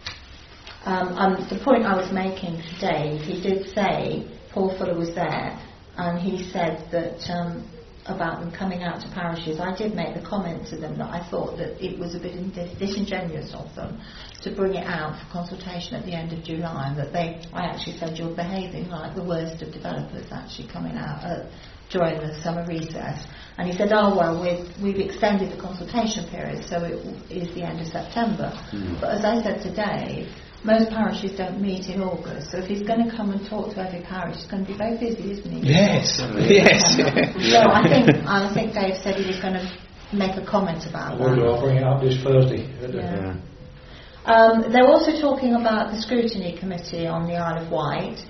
The point I was making today, he did say, Paul Fuller was there, and he said that about them coming out to parishes. I did make the comment to them that I thought that it was a bit disingenuous of them to bring it out for consultation at the end of July, and that I actually said you're behaving like the worst of developers actually coming out during the summer recess. And he said, oh well, we've extended the consultation period, so it is the end of September. But as I said today, most parishes don't meet in August, so if he's going to come and talk to every parish, he's going to be very busy, isn't he? Yes. So I think Dave said he was going to make a comment about that. I'll bring it up this Thursday. Yeah. They're also talking about the scrutiny committee on the Isle of Wight.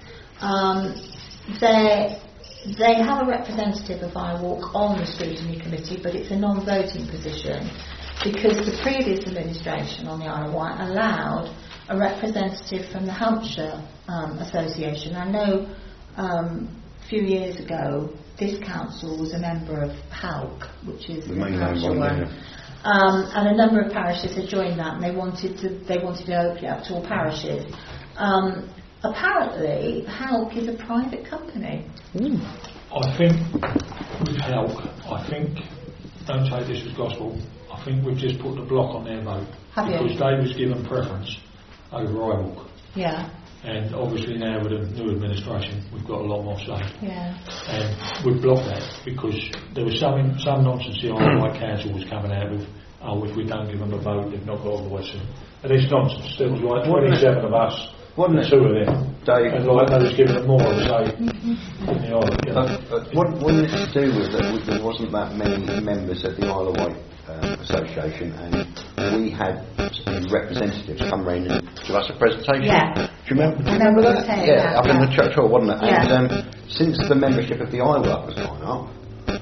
They have a representative of iWalk on the scrutiny committee, but it's a non-voting position because the previous administration on the Isle of Wight allowed a representative from the Hampshire Association. I know a few years ago this council was a member of HALC, which is the Hampshire one. And a number of parishes had joined that, and they wanted to open it up to all parishes. apparently Help is a private company. I think with Help, don't take this as gospel, I think we've just put the block on their vote. Because they was given preference over iWalk. Yeah. And obviously now with the new administration, we've got a lot more say. Yeah. And we've blocked that because there was some nonsense the Isle of Wight Council was coming out with, if we don't give them a vote, they've not got a voice. And it's nonsense. There was like 27 of us, and 2 of them. Dave. And like they was giving them more of a say in the Isle. You know. What did it do with that? There wasn't that many members of the Isle of Wight Association, and we had representatives come round and give us a presentation. Yeah. Do you remember that? Yeah, up in the church hall, wasn't it? Yeah. And since the membership of the IWAP has gone up,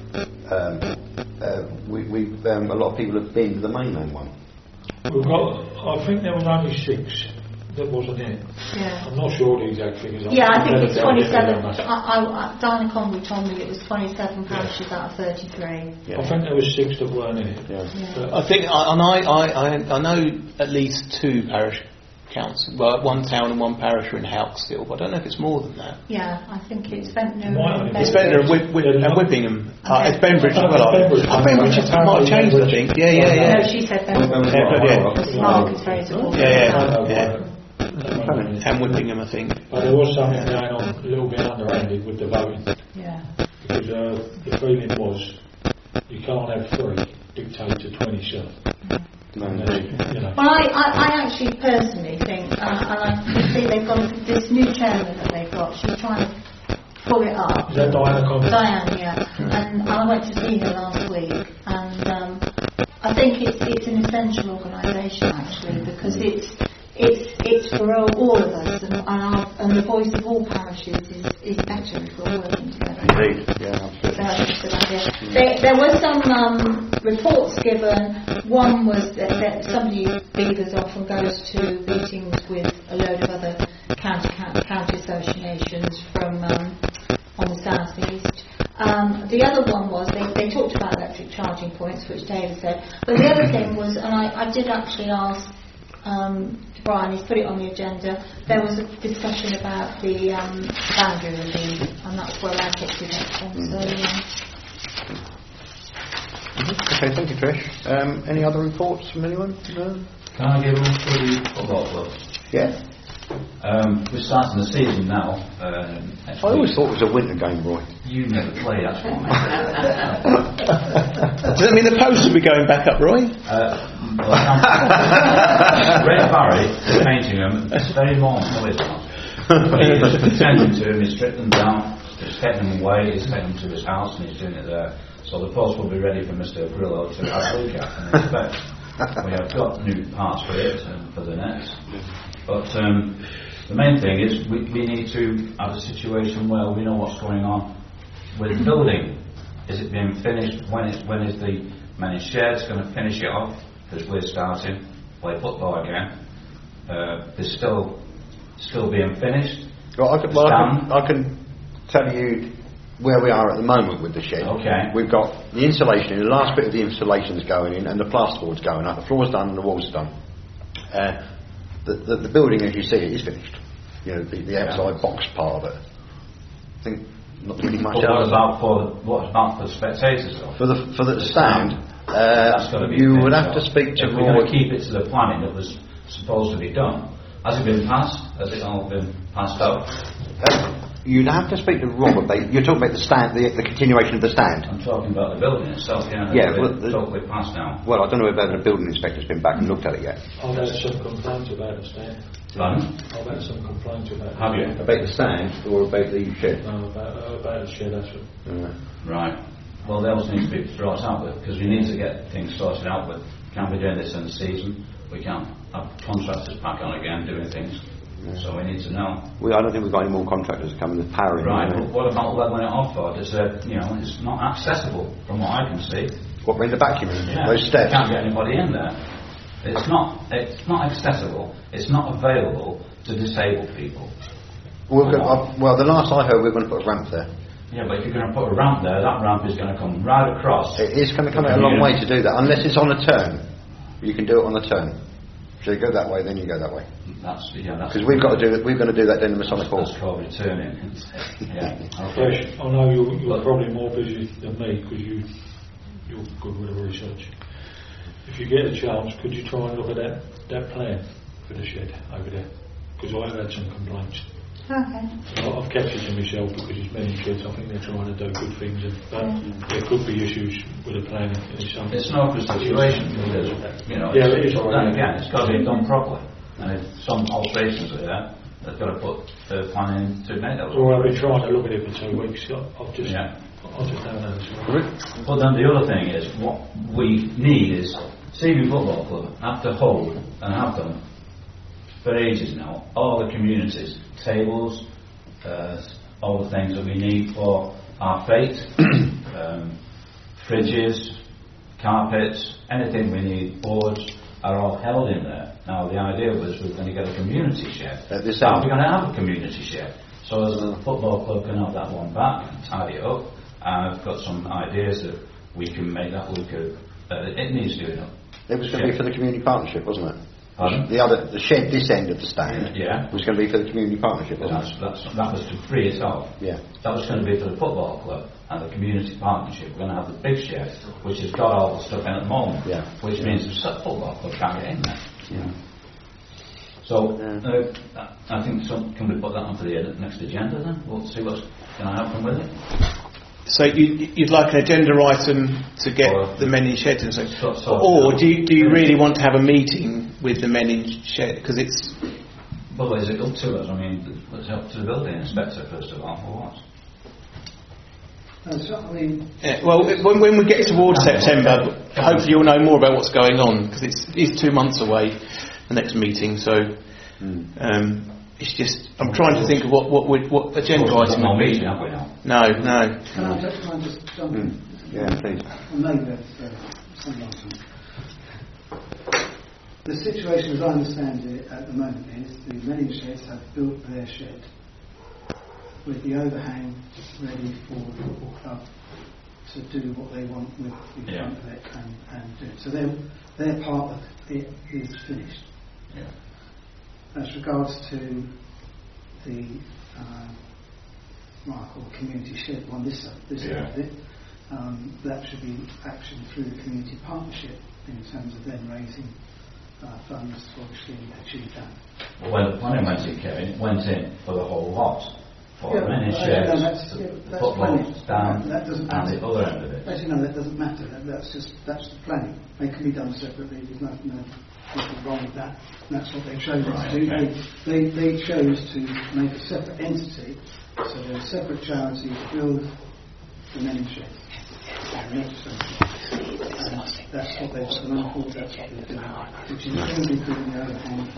a lot of people have been to the mainland one. We've got, I think there was only 6 that wasn't in it. Yeah. I'm not sure the exact figures. Yeah, I think it's 27. Diana Conway told me it was 27 parishes out of 33. Yeah. I think there was 6 that weren't in it. Yeah. I think, I know at least 2 parish councils. Well, 1 town and 1 parish are in Houck still, but I don't know if it's more than that. Yeah, I think it's Ventnor. It's Ventnor and Whippingham. It's Benbridge as well. Benbridge might have changed, I think. Yeah. No, she said Benbridge. Yeah. And Whippingham, I think. But there was something going on a little bit underhanded with the voting. Yeah. Because the feeling was you can't have 3 dictate to 27. Well, I actually personally think, and I can see they've got this new chairman that they've got. She's trying to pull it up. Is that Diana Conway? Diane, yeah. And I went to see her last week, and I think it's an essential organisation actually, because it's for all of us, and the voice of all parishes is better if we're working together. Indeed, yeah, absolutely. There were some reports given. One was that somebody beavers off and goes to meetings with a load of other county associations from on the south east. The other one was they talked about electric charging points, which David said. But the other thing was, and I did actually ask Brian, he's put it on the agenda, there was a discussion about the boundary review, and that's where I picked it up from. Okay, thank you, Trish. Any other reports from anyone? No? Can I give one for the football club? Yeah. We're starting the season now. I always thought it was a winter game, Roy. You never play, that's why. Does that mean the post will be going back up, Roy? Red Barry is painting them. It's very long, no it's not. But he's attending to them, he's stripped them down, he's taken them away, he's taken them to his house and he's doing it there. So the post will be ready for Mr. Grillo to have a look at and inspect. We have got new parts for it and for the nets. But the main thing is we need to have a situation where we know what's going on with the building. Is it being finished? When is the managed sheds going to finish it off? Because we're starting play football again. It's still being finished. Well, I can tell you where we are at the moment with the shed. Okay. We've got the insulation, the last bit of the insulation's going in, and the plasterboard's going up. The floor's done and the wall's done. The building, as you see it, is finished. You know, the outside box part of it. I think not really much else. What about for the spectators? For the stand, that's got to be you would have to speak to. If we're going to keep it to the planning that was supposed to be done, has it been passed? Has it all been passed out? You'd have to speak to Rob about. You're talking about the stand, the continuation of the stand. I'm talking about the building itself. Totally passed now. Well, I don't know whether the building inspector's been back and looked at it yet. I've had some complaints about the stand. Pardon? I've had some complaints about. Have you? About the stand or about the shed? No, about the shed. That's what. Right. Well, those need to be brought out with because we need to get things sorted out with. We can't be doing this in the season. We can't have contractors back on again doing things. So we need to know. I don't think we've got any more contractors coming with power in. Right, but what about leveling it off for? It's not accessible from what I can see. What, in the back you mean? Yeah. Those steps? You can't get anybody in there. It's not accessible. It's not available to disabled people. Well, the last I heard, we were going to put a ramp there. Yeah, but if you're going to put a ramp there, that ramp is going to come right across. It is going to come out a long way to do that, unless it's on a turn. You can do it on a turn. So you go that way, then you go that way. That's because we've got to do that. We're going to do that down the Masonic Hall. That's called returning. Yeah. Okay. I know you're probably more busy than me because you're good with the research. If you get a chance, could you try and look at that plan for the shed over there? Because I have had some complaints. Okay. I've kept it to myself because it's many sheds. I think they're trying to do good things, but there could be issues with the planning. It's an awkward situation because, it is. Then again, it's got to be done properly. And if some alterations are there, they've got to put the plan in to make those. Well, I've been trying to look at it for 2 weeks. I've just don't know. But then the other thing is, what we need is Seaview Football Club have to hold, and have done for ages now, all the communities, tables, all the things that we need for our fete, fridges, carpets, anything we need, boards, are all held in there. Now the idea was we're going to get a community shed. We're going to have a community shed. So as the football club can have that one back and tidy it up, and I've got some ideas that we can make that look good. It needs doing up. It was going to be for the community partnership, wasn't it? Pardon? The shed this end of the stand was going to be for the community partnership, wasn't it? That was to free it up. Yeah. That was going to be for the football club and the community partnership. We're going to have the big shed, which has got all the stuff in at the moment, which means the football club can't get in there. Yeah. So I think can we put that onto the next agenda then? We'll see what's going to happen with it. So you'd like an agenda item to get the men in shed and so, or do you really want to have a meeting with the men in shed because it's? Well, is it up to us? I mean, it's up to the building inspector first of all, for what? Well, when we get towards September, hopefully you'll know more about what's going on because it's 2 months away, the next meeting. So it's just I'm trying to think of what agenda item will be. No. Can I just jump in? Yeah, please. The situation, as I understand it at the moment, is the men sheds have built their shed with the overhang ready for the football club to do what they want with the front of it and do it. So their part of it is finished. Yeah. As regards to the what I call community shed one, this side of it, that should be action through the community partnership in terms of them raising funds to obviously achieve that. Well, when the planning went in for the whole lot, for the many sheds, the football stand, and the other end of it. As you know, that doesn't matter. That's the planning. They can be done separately. There's nothing wrong with that. And that's what they chose to do. Okay. They chose to make a separate entity, so they're a separate charity to build the many sheds. And that's what they've got the money for, that's what they're doing, which is including the overhang.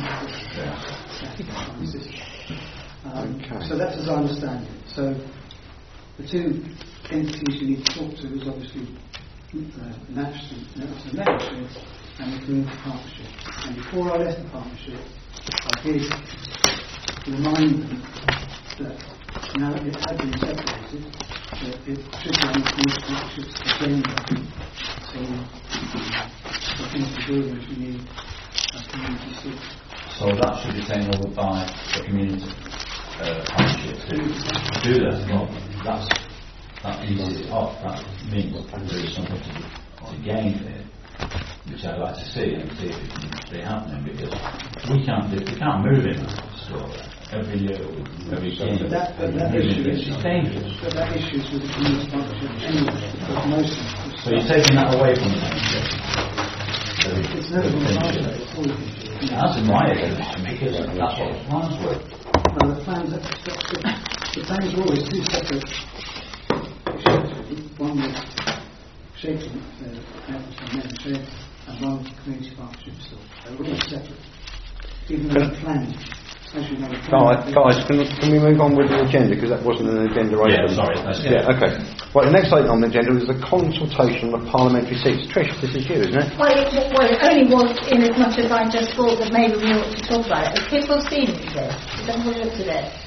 So that's as I understand it. So the two entities you need to talk to is obviously the national sheds and the community partnership. And before I left the partnership, I did remind them that now it had been separated, that it should be on the community partnership's agenda to look into the buildings we need a community seat. So that should be taken over by the community partnership to do that. Well, that eases it off. That means there is something to gain here, which I'd like to see and see if it can be happening because we can't move in that store every year, every game. But that issue is dangerous. But that issue is with the community partnership anyway, because most of them. So you're taking that away from them? It's never been part of it. It's always been. That's in my opinion because that's what the plans were. Well, the plans were always two separate issues. One was shaping the sheds and one community partnership store. They were all separate. Even though the planning, as you know, guys, can we move on with the agenda because that wasn't an agenda item? Yeah, sorry. Okay. Well, the next item on the agenda is the consultation of parliamentary seats. Trish, this is you, isn't it? Well, it only was in as much as I just thought that maybe we ought to talk about it. Has people seen this? Don't have a look at it.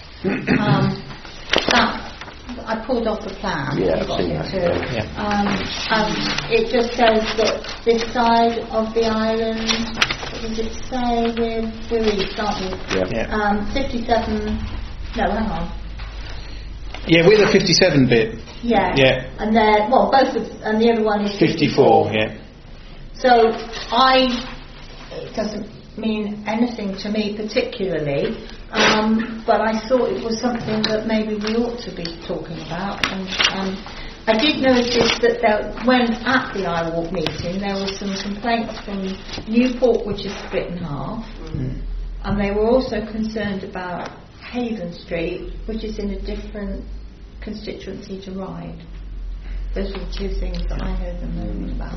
I pulled off the plan. Yeah, I've seen that. It just says that this side of the island does it say we're East, aren't we? Yeah. 57, no, hang on. Yeah, we're the 57 bit. Yeah. Yeah. And both of, and the other one is 54, yeah. So it doesn't mean anything to me particularly, but I thought it was something that maybe we ought to be talking about. And I did notice that when at the IWalk meeting there were some complaints from Newport, which is split in half, and they were also concerned about Haven Street, which is in a different constituency to Ryde. Those were the two things that I heard them moaning about.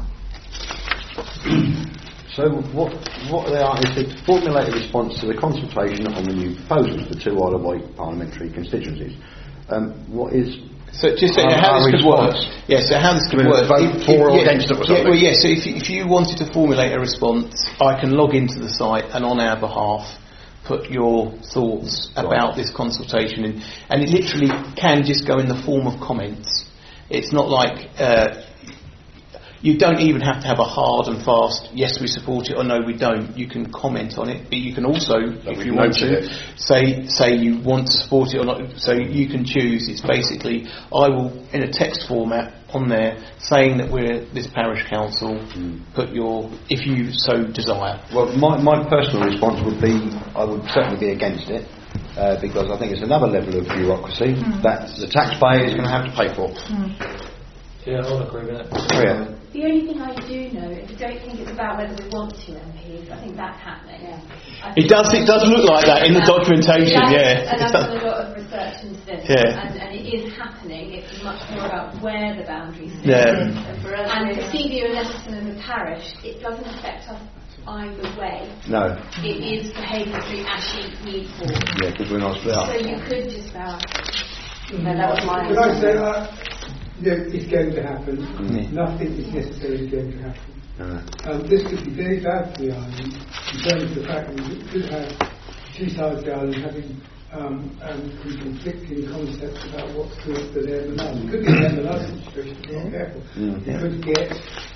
So what they are is to formulate a response to the consultation on the new proposals for 2 Isle of Wight parliamentary constituencies. What is... So just how this could work. Yeah, so how this could work. Vote for or against it or something. Well, yeah, so if you wanted to formulate a response, I can log into the site and on our behalf put your thoughts about this consultation in, and it literally can just go in the form of comments. It's not like you don't even have to have a hard and fast yes we support it or no we don't. You can comment on it, but you can also, if you want to, say you want to support it or not. So you can choose. It's basically I will in a text format on there saying that we're this parish council. Put your if you so desire. Well, my personal response would be I would certainly be against it. Because I think it's another level of bureaucracy that the taxpayer is going to have to pay for. Yeah, I'll agree with that. Yeah. The only thing I do know is I don't think it's about whether we want 2 MPs. I think that's happening. It does look like that in the documentation, And I've done a lot of research into this, and it is happening. It's much more about where the boundaries sit. And for Seaview and Leicester as a parish, it doesn't affect us either way. No. It is for Haven Street, Ashley, Newport. Yeah, because we're not split up. So you could just that was my Could I say it's going to happen. Nothing is necessarily going to happen. This could be very bad for the island in terms of the fact that we could have 2 sides of the island having conflicting concepts about what's good for them and us. It could be an M&S situation, to be careful. You could get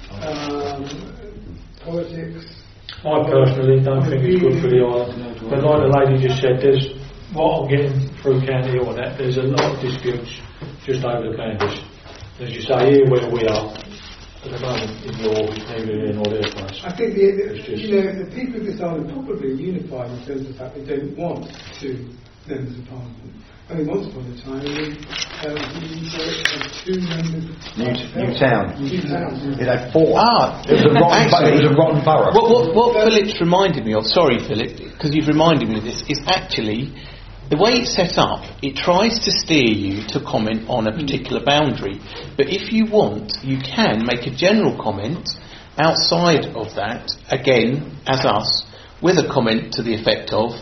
politics. I personally don't think it's good for the island. But like the lady just said, there's what I'm getting through County Hill and that, there's a lot of disputes just over the boundaries. As you say, here where we are at the moment in York, neither here nor there place. I think the people of this island probably are unified in terms of the fact they don't want 2 members of parliament. Only once upon a time we had 2 members of Newtown. Newtown. It had 4. It was a rotten borough. What Philip's reminded me of, sorry Philip, because you've reminded me of this, is actually the way it's set up, it tries to steer you to comment on a particular boundary. But if you want, you can make a general comment outside of that, again, as us, with a comment to the effect of,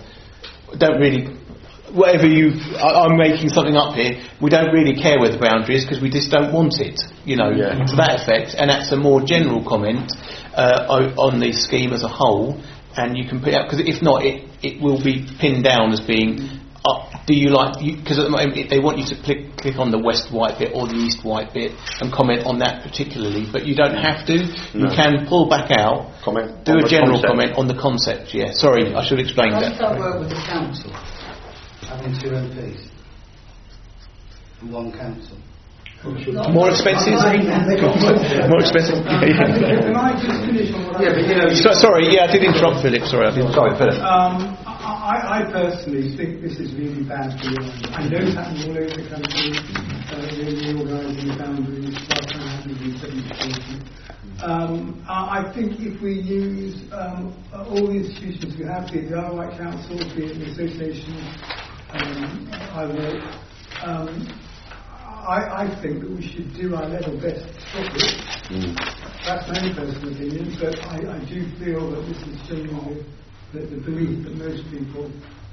I'm making something up here, we don't really care where the boundary is because we just don't want it, to that effect. And that's a more general comment on the scheme as a whole. And you can put it out, because if not, it will be pinned down as being... do you like? Because at the moment they want you to click on the West White bit or the East White bit and comment on that particularly, but you don't have to. You can pull back out, do a general comment on the concept. Yeah, sorry, I should explain that. How does that work with the council having 2 MPs and 1 council? More expensive? More expensive? Can I just finish on what sorry, I did interrupt Philip. Sorry, Philip. I personally think this is really bad for the island. I know it's happening all over the country, reorganising the boundaries, like that happening in 70%. I think if we use all the institutions we have, be it the Isle of Wight Council, be it the Association, I think that we should do our level best to stop it. That's my own personal opinion, but I do feel that this is genuinely the belief that most people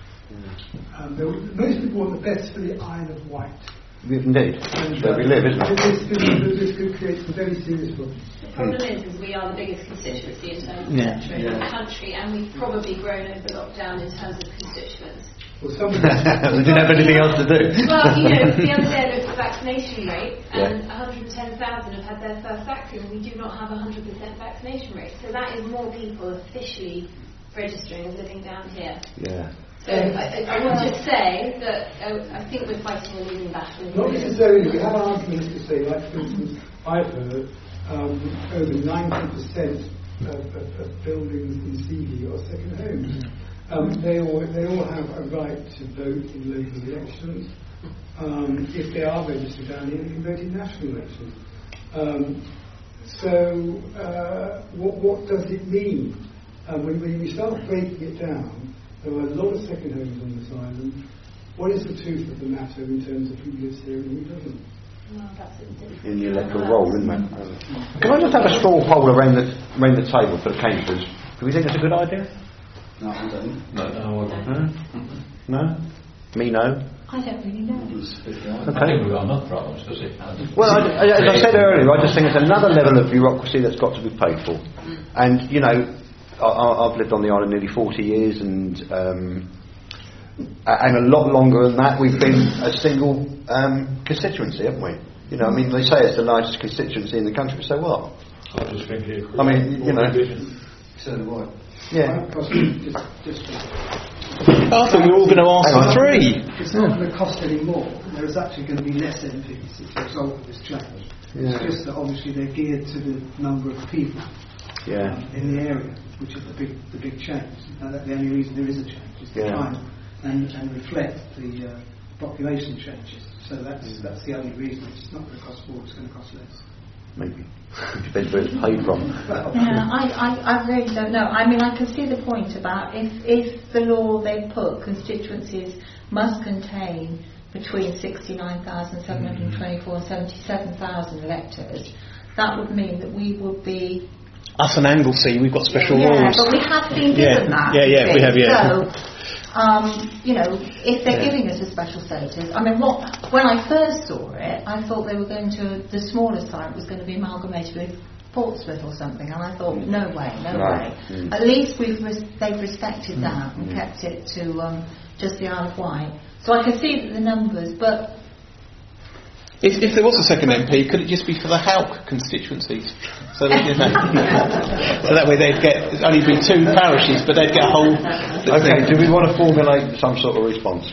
want the best for the Isle of Wight. Indeed. Where we live, isn't it? This could create some very serious problems. The problem is we are the biggest constituency in terms of in the country, and we've probably grown over lockdown in terms of constituents. Well, they didn't have anything else to do. Well, the other day I looked at the vaccination rate, and 110,000 have had their first vaccine. We do not have a 100% vaccination rate, so that is more people officially registering as living down here. Yeah. So I would just say that I think we're fighting a losing battle. Not necessarily. We have arguments to say, like for instance, I've heard over 90% of buildings in Sealy are second homes. They all have a right to vote in local elections. If they are registered down here, they can vote in national elections. What does it mean? When we start breaking it down, there are a lot of second homes on this island. What is the truth of the matter in terms of who lives here and who doesn't? In the electoral roll, isn't it? Can I just have a straw poll around the table for the councillors? Do we think it's a good idea? No, I don't. No? Me, no? I don't really know. I think we've got enough problems, does it? Well, as I said earlier, I just think it's another level of bureaucracy that's got to be paid for. And, you know, I've lived on the island nearly 40 years, and a lot longer than that we've been a single constituency, haven't we? You know, I mean, they say it's the largest constituency in the country, so what? I just think it. I mean, you know. So do I. Yeah. I thought you were all going to ask for 3. It's not going to cost any more. There's actually going to be less MPs as a result of this change. Yeah. It's just that obviously they're geared to the number of people in the area, which is the big change. That's the only reason there is a change is to try and reflect the population changes. So that's the only reason. It's not going to cost more. It's going to cost less. Maybe. Depends where it's paid from. Yeah, I really don't know. I mean, I can see the point about if the law they put, constituencies must contain between 69,724 and 77,000 electors, that would mean that we would be... Us and Anglesey, we've got special rules. Yeah, but we have been given that. Yeah, we have, So, you know, if they're giving us a special status, I mean, when I first saw it, I thought they were going to, the smaller site was going to be amalgamated with Portsmouth or something, and I thought, no way. At least they've respected that and kept it to just the Isle of Wight. So I can see that the numbers, but... If there was a second MP, could it just be for the Houck constituencies? So that, you know, so that way they'd get only be 2 parishes, but they'd get a whole. Okay, do we want to formulate some sort of response?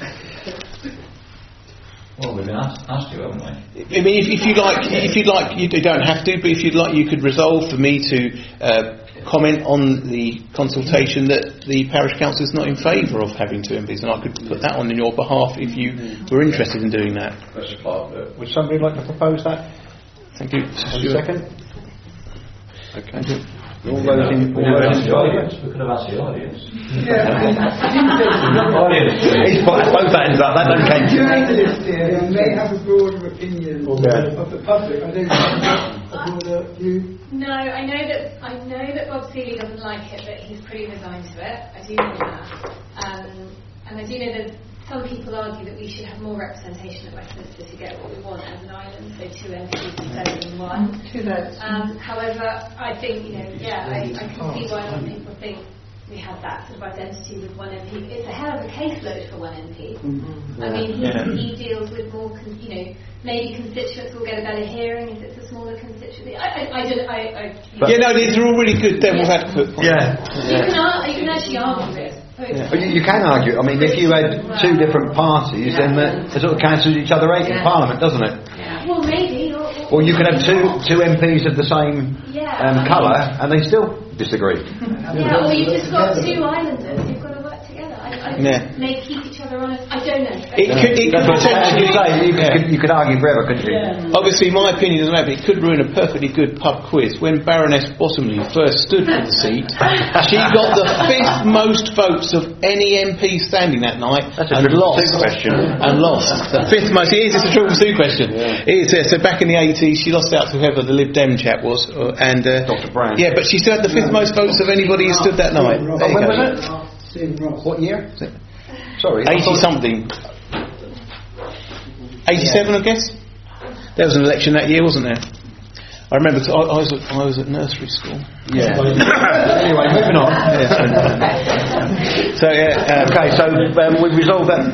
Well, we've been asked you, haven't we? I mean, if you'd like, you don't have to, but if you'd like, you could resolve for me to comment on the consultation that the parish council is not in favour of having 2 MPs, and I could put that on your behalf if you were interested in doing that. That's part of it. Would somebody like to propose that? Thank you. Second? Okay. We could have asked the audience. He's put both buttons up, that don't count. Journalists here may have a broader opinion of the public. I don't know a broader view. No, I know that Bob Seeley doesn't like it, but he's pretty resigned to it. I do know that. And I do know that some people argue that we should have more representation at Westminster to get what we want as an island, so 2 MPs instead of 1. 2 votes. However, I think, I can see why some people think we have that sort of identity with 1 MP. It's a hell of a caseload for 1 MP. I mean, he deals with more, maybe constituents will get a better hearing if it's a smaller constituency. These are all really good devil's advocate points. You can actually argue it. You can argue. I mean, if you had 2 different parties, then they sort of cancels each other out in Parliament, doesn't it? Well, maybe. Or you could have two MPs of the same colour, and they still disagree. Or you've just got 2 islanders who've got to work together. May keep each other honest. I don't know. You could argue forever, couldn't you? Obviously, my opinion is maybe it could ruin a perfectly good pub quiz. When Baroness Bottomley first stood for the seat, she got the 5th most votes of any MP standing that night. That's a triple question. And lost. The 5th most. It is. It's a triple two question. It is. So back in the 80s, she lost out to whoever the Lib Dem chap was, and Dr. Brown. Yeah, but she still had the 5th most votes of anybody who stood that night. When was it? What year? Sorry, 80 something. 87, I guess. There was an election that year, wasn't there? I remember. I was at nursery school. Yeah. Anyway, moving on. Okay. So we've resolved that.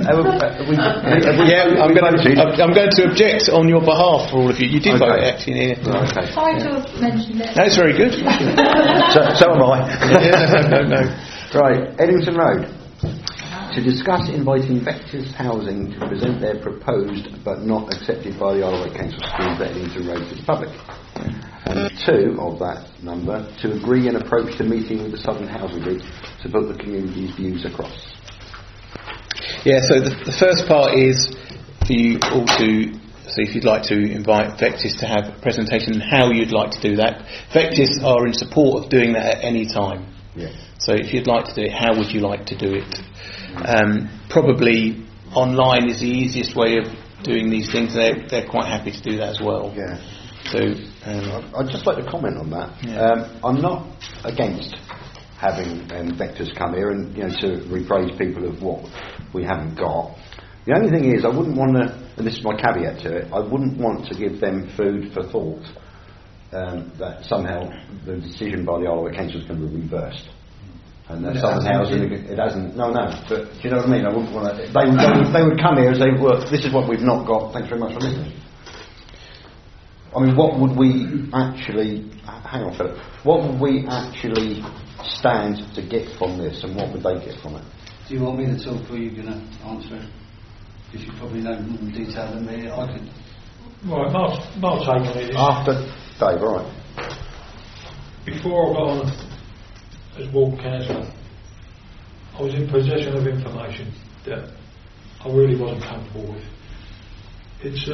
I'm going to object on your behalf for all of you. You did vote actually. Okay. Sorry to have mentioned it. That's very good. so am I. No. Right, Eddington Road. To discuss inviting Vectors Housing to present their proposed but not accepted by the Isle of Wight Council schemes at Eddington Road to the public. And 2 of that number, to agree an approach to meeting with the Southern Housing Group to put the community's views across. Yeah, so the first part is for you all to see if you'd like to invite Vectis to have a presentation and how you'd like to do that. Vectis are in support of doing that at any time. Yes. So if you'd like to do it, how would you like to do it? Probably online is the easiest way of doing these things. They're quite happy to do that as well. Yeah. So I'd just like to comment on that. Yeah. I'm not against having Vectors come here and to repraise people of what we haven't got. The only thing is, I wouldn't want to, and this is my caveat to it, I wouldn't want to give them food for thought that somehow the decision by the Isle of Wight Council is going to be reversed. And that Southern Housing, it hasn't. No, but do you know what I mean? I wouldn't want to. They would come here and say, "Well, this is what we've not got. Thanks very much for listening." I mean, what would we actually? Hang on, Philip. What would we actually stand to get from this, and what would they get from it? Do you want me to talk, or are you going to answer it? Because you probably know more in detail than me. I could. Right, my take on it is. After Dave, all right. Before I got on as ward councillor, I was in possession of information that I really wasn't comfortable with. It's,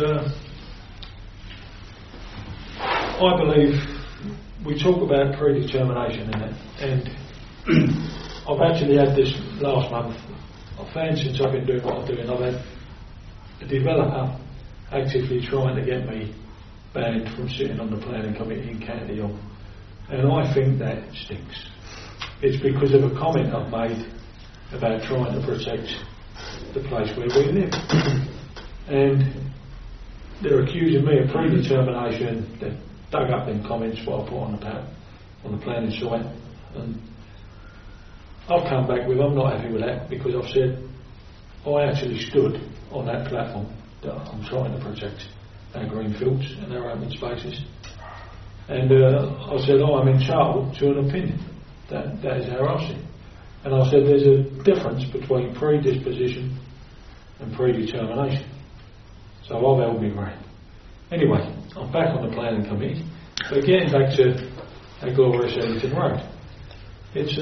I believe, we talk about predetermination in it, and I've actually had this last month. I found since I've been doing what I'm doing, I've had a developer actively trying to get me banned from sitting on the planning committee in County York, and I think that stinks. It's because of a comment I've made about trying to protect the place where we live. And they're accusing me of predetermination. They've dug up them comments what I put on the planning site. And I've come back with, I'm not happy with that, because I've said I actually stood on that platform that I'm trying to protect our green fields and our open spaces. And I said, I'm entitled to an opinion. That is how I see it. And I said there's a difference between predisposition and predetermination. So I've held my ground. Anyway, I'm back on the planning committee. But getting back to our glorious Eddington Road. It's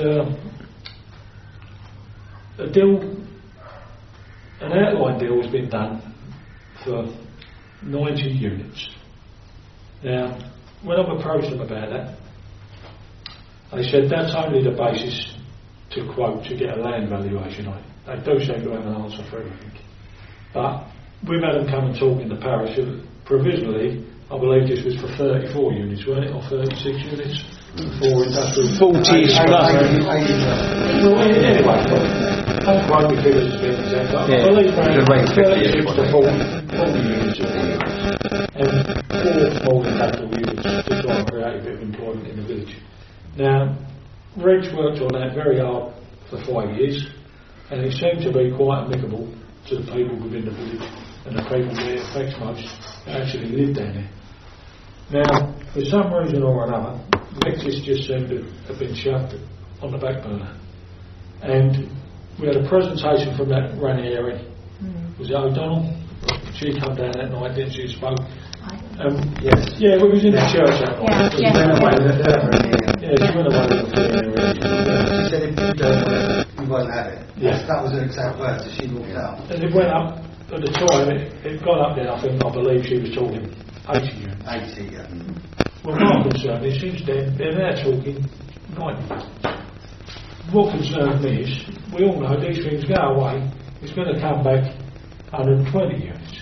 a deal, an outline deal has been done for 90 units. Now, when I've approached them about that, they said that's only the basis to quote to get a land valuation on it. They do seem to have an answer for everything. But we've had them come and talk in the parish. Provisionally, I believe this was for 34 units, wasn't it? Or 36 units? For industrial. 40 plus. Anyway, don't quote me figures as being exact, but I believe around 36 to 40 units of units. And 4 small industrial units to try and create a bit of employment in the village. Now, Reg's worked on that very hard for 5 years, and it seemed to be quite amicable to the people within the village and the people where it affects most that actually live down there. Now, for some reason or another, Vectis just seemed to have been shoved on the back burner. And we had a presentation from that Ranieri. Was it O'Donnell? She come down that night, didn't she? Spoke. Yes. Yeah, we was in the church that night. She went away with her. Yeah, she went away with her. She said if you don't want it, you won't have it. Yeah. That was her exact words, so she walked out. And it went up, at the time, it got up there, I believe she was talking 80 units. 80, yeah. Well, my concern is, since then, they're now talking 90. What concerns me is, we all know these things go away, it's going to come back 120 units.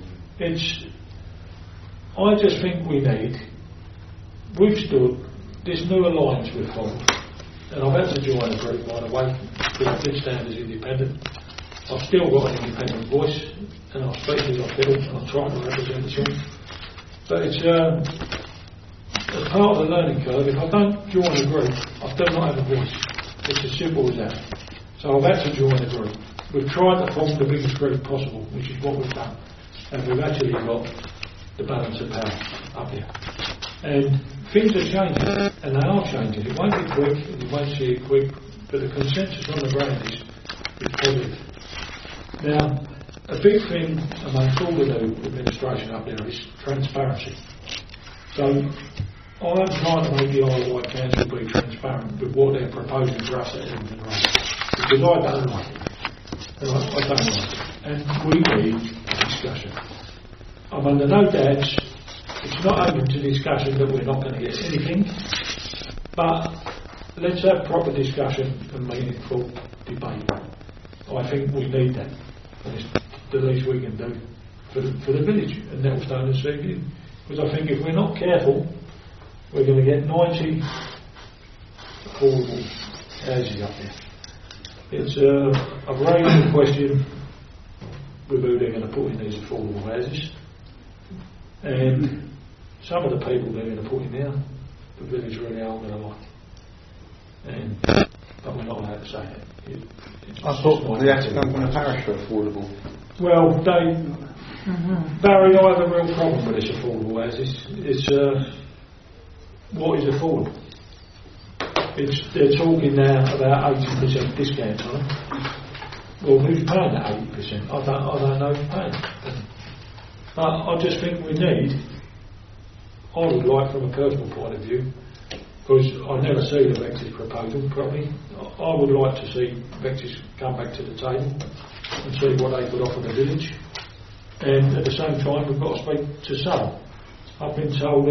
I just think we've stood, this new alliance we've formed, and I've had to join a group, by the way, because I did stand as independent. I've still got an independent voice, and I speak as I feel, and I try to represent the truth. But it's as part of the learning curve, if I don't join a group, I do not have a voice. It's as simple as that. So I've had to join a group. We've tried to form the biggest group possible, which is what we've done. And we've actually got the balance of power up here. And things are changing, and they are changing. It won't be quick, and you won't see it quick but the consensus on the ground is positive. Now, a big thing amongst all the new administration up there is transparency. So I'm trying to make the Isle of Wight Council be transparent with what they're proposing for us at Edmonton Road, because I don't like it. I don't like it. And we need discussion. I'm under no doubts it's not open to discussion that we're not going to get anything, but let's have proper discussion and meaningful debate. I think we need that, and it's the least we can do for the village and Nettlestone and Seaview. Because I think if we're not careful, we're going to get 90 affordable houses up there. It's a raised question with who they're going to put in these affordable houses, and some of the people they're going to put in there, the village really aren't going to like. But we're not allowed to say it. I thought they had to come from the parish for affordable. Well, Barry, I have a real problem with this affordable houses. It's what is affordable? They're talking now about 80% discount on them. Well, who's paying that 80%? I don't know who's paying it. But I just think we need, I would like from a personal point of view, because I never see the Vectis proposal properly, I would like to see Vectis come back to the table and see what they could offer the village. And at the same time, we've got to speak to some. I've been told,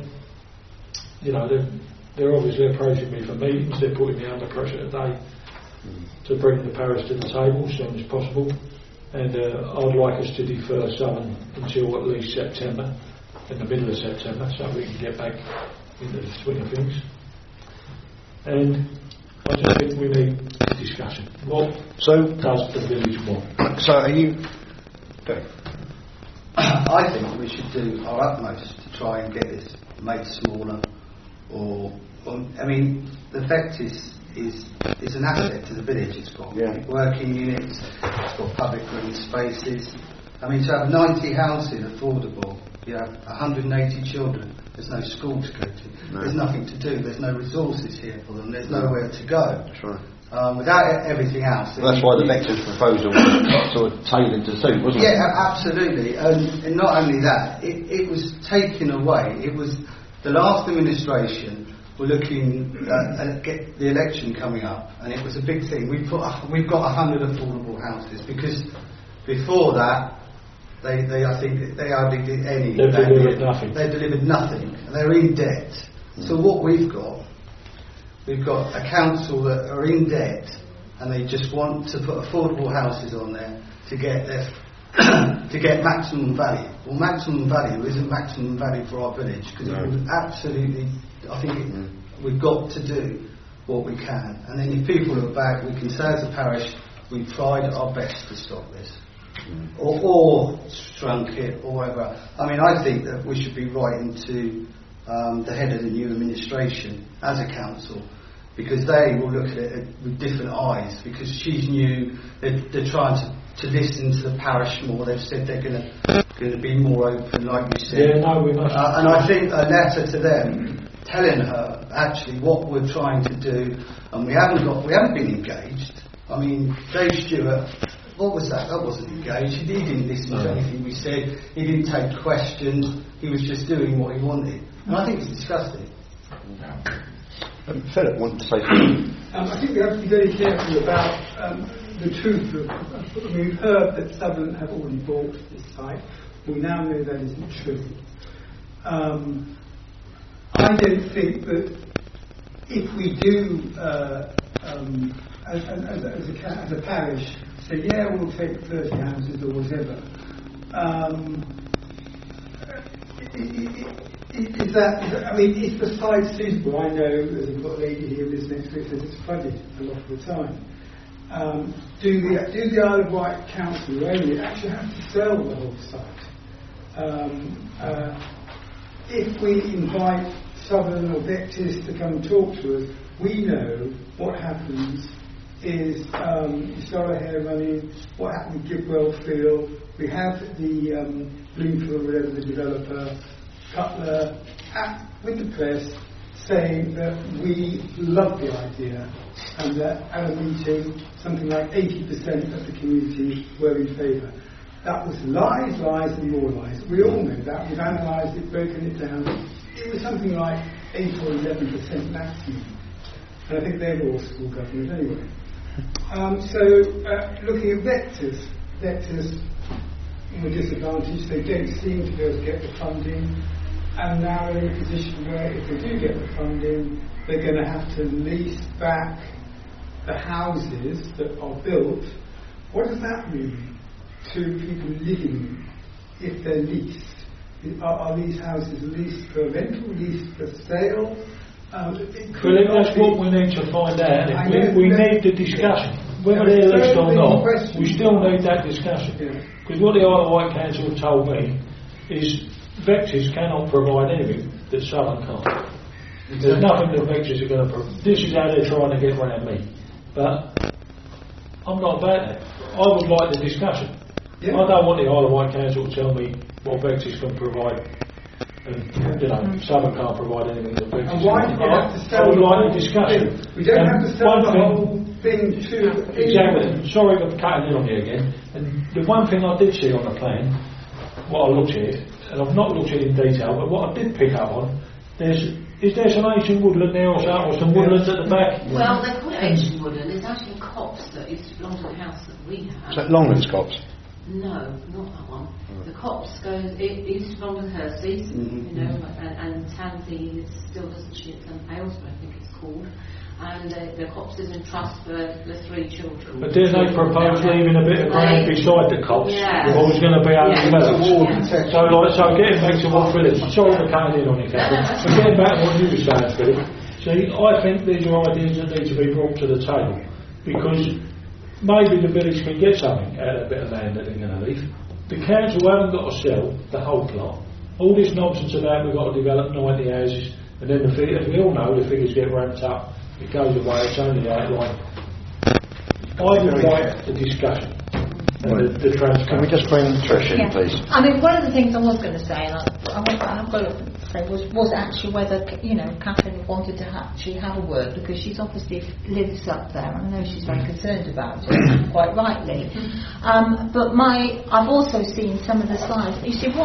they're obviously approaching me for meetings, they're putting me under pressure today to bring the parish to the table as soon as possible. And I'd like us to defer Southern until at least September, in the middle of September, so we can get back into the swing of things. And I just think we need discussion. What does the village want? So are you... Okay. I think we should do our utmost to try and get this made smaller, the Vectis is an asset to the village. It's got working units, it's got public green spaces. To have 90 houses affordable, you have 180 children, there's no school to go to, there's nothing to do, there's no resources here for them, there's nowhere to go. That's right. Without everything else. That's why the Vectis proposal was sort of tailored to suit, wasn't it? Yeah, absolutely. And not only that, it was taken away. It was the last administration were looking at get the election coming up, and it was a big thing. We've got 100 affordable houses, because before that, they I think they hardly did any. They delivered nothing. They delivered nothing. They're in debt. So what we've got a council that are in debt, and they just want to put affordable houses on there to get their to get maximum value. Well, maximum value isn't maximum value for our village, because it was absolutely. I think we've got to do what we can, and then if people look back, we can say as a parish we tried our best to stop this, or shrunk it, or whatever. I think that we should be writing to the head of the new administration as a council, because they will look at it with different eyes, because she's new. They're trying to listen to the parish more. They've said they're going to be more open, like you said. Yeah, no, we must. And I think a letter to them telling her actually what we're trying to do, and we haven't been engaged. Dave Stewart, what was that? That wasn't engaged. He didn't listen to anything we said. He didn't take questions. He was just doing what he wanted. And I think it's disgusting. Philip wanted to say something. I think we have to be very careful about the truth. We've heard that Southern have already bought this site. We now know that isn't true. I don't think that if we do, as a parish, say, yeah, we'll take 30 houses or whatever, it's besides suitable. I know there's a lady here lives next to it says it's flooded a lot of the time. Do the Isle of Wight Council who own it actually have to sell the whole site? If we invite Southern or Vectis to come and talk to us, we know what happens is you start a hair running, what happened with Gibwell Field, we have the Bloomfield, whatever the developer, Cutler, with the press, saying that we love the idea and that at a meeting something like 80% of the community were in favour. That was lies, lies and more lies. We all know that. We've analysed it, broken it down. It was something like 8 or 11% maximum. And I think they were all school government anyway. Looking at vectors were disadvantaged. They don't seem to be able to get the funding. And now they're in a position where if they do get the funding, they're going to have to lease back the houses that are built. What does that mean to people living if they're leased? Are these houses leased for rental, leased for sale? That's what we need to find out. We need the discussion. Whether they're leased or not, we still need that discussion. Because what the Isle of Wight Council have told me is Vectis cannot provide anything that Southern can't. There's nothing that Vectis are going to provide. This is how they're trying to get around me. But I'm not about that. I would like the discussion. I don't want the Isle of Wight Council to tell me what Vectis can provide. And, Southern can't provide anything that Vectis can provide. I would like the discussion. We don't have to sell the whole thing to... Exactly. Sorry for cutting in on you again. And the one thing I did see on the plan, what I looked at it, and I've not looked at it in detail, but what I did pick up on, is there some ancient woodland there or some woodlands at the back? Well, they call it ancient woodland. There's actually copse that used to belong to the house that we have. Is that Longlands copse? No, not that one. The copse goes, it used to belong to Herseys, and Tansy still doesn't shoot some Aylesbury, I think it's called. And the copse is in trust for the 3 children. But didn't they propose leaving a bit of ground beside the copse? Yeah. Or was going to be undeveloped? So getting back to what Philip, sorry for cutting in on you, Captain, but getting back to what you were saying, Philip, see, I think these are ideas that need to be brought to the table, because maybe the village can get something out of a bit of land that they're going to leave. The council haven't got to sell the whole plot. All this nonsense about we've got to develop 90 houses, and then the figures, we all know the figures get ramped up. It goes away, it's only outline. I would like the discussion and the transparency. Can we just bring Trish in, please? I mean, one of the things I was going to say, and I've got to say, was actually whether, Catherine wanted to actually have a word, because she's obviously lives up there, and I know she's very concerned about it, quite rightly. But I've also seen some of the slides. You see,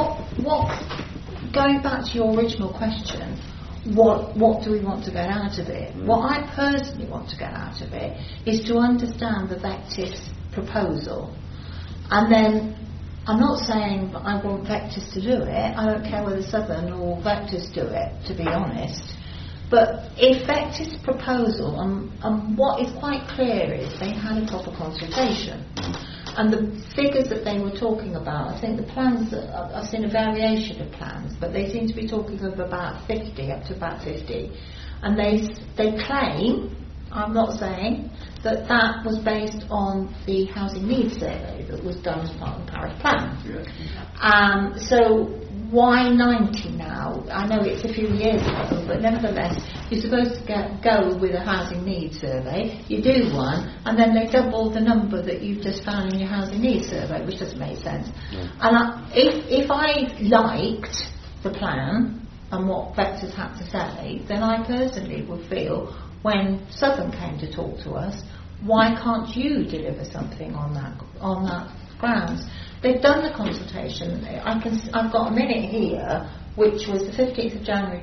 going back to your original question, what do we want to get out of it? What I personally want to get out of it is to understand the Vectis proposal. And then, I'm not saying that I want Vectis to do it. I don't care whether Southern or Vectis do it, to be honest. But if Vectis proposal, and what is quite clear is they had a proper consultation. And the figures that they were talking about, I think the plans, I've seen a variation of plans, but they seem to be talking of about 50, up to about 50. And they claim, I'm not saying, that was based on the housing needs survey that was done as part of the parish plan. So why 90 now? I know it's a few years ago, but nevertheless, you're supposed to go with a housing needs survey. You do one, and then they double the number that you've just found in your housing needs survey, which doesn't make sense. And if I liked the plan and what Vectis had to say, then I personally would feel, when Southern came to talk to us, why can't you deliver something on that grounds? They've done the consultation. I've got a minute here, which was the 15th of January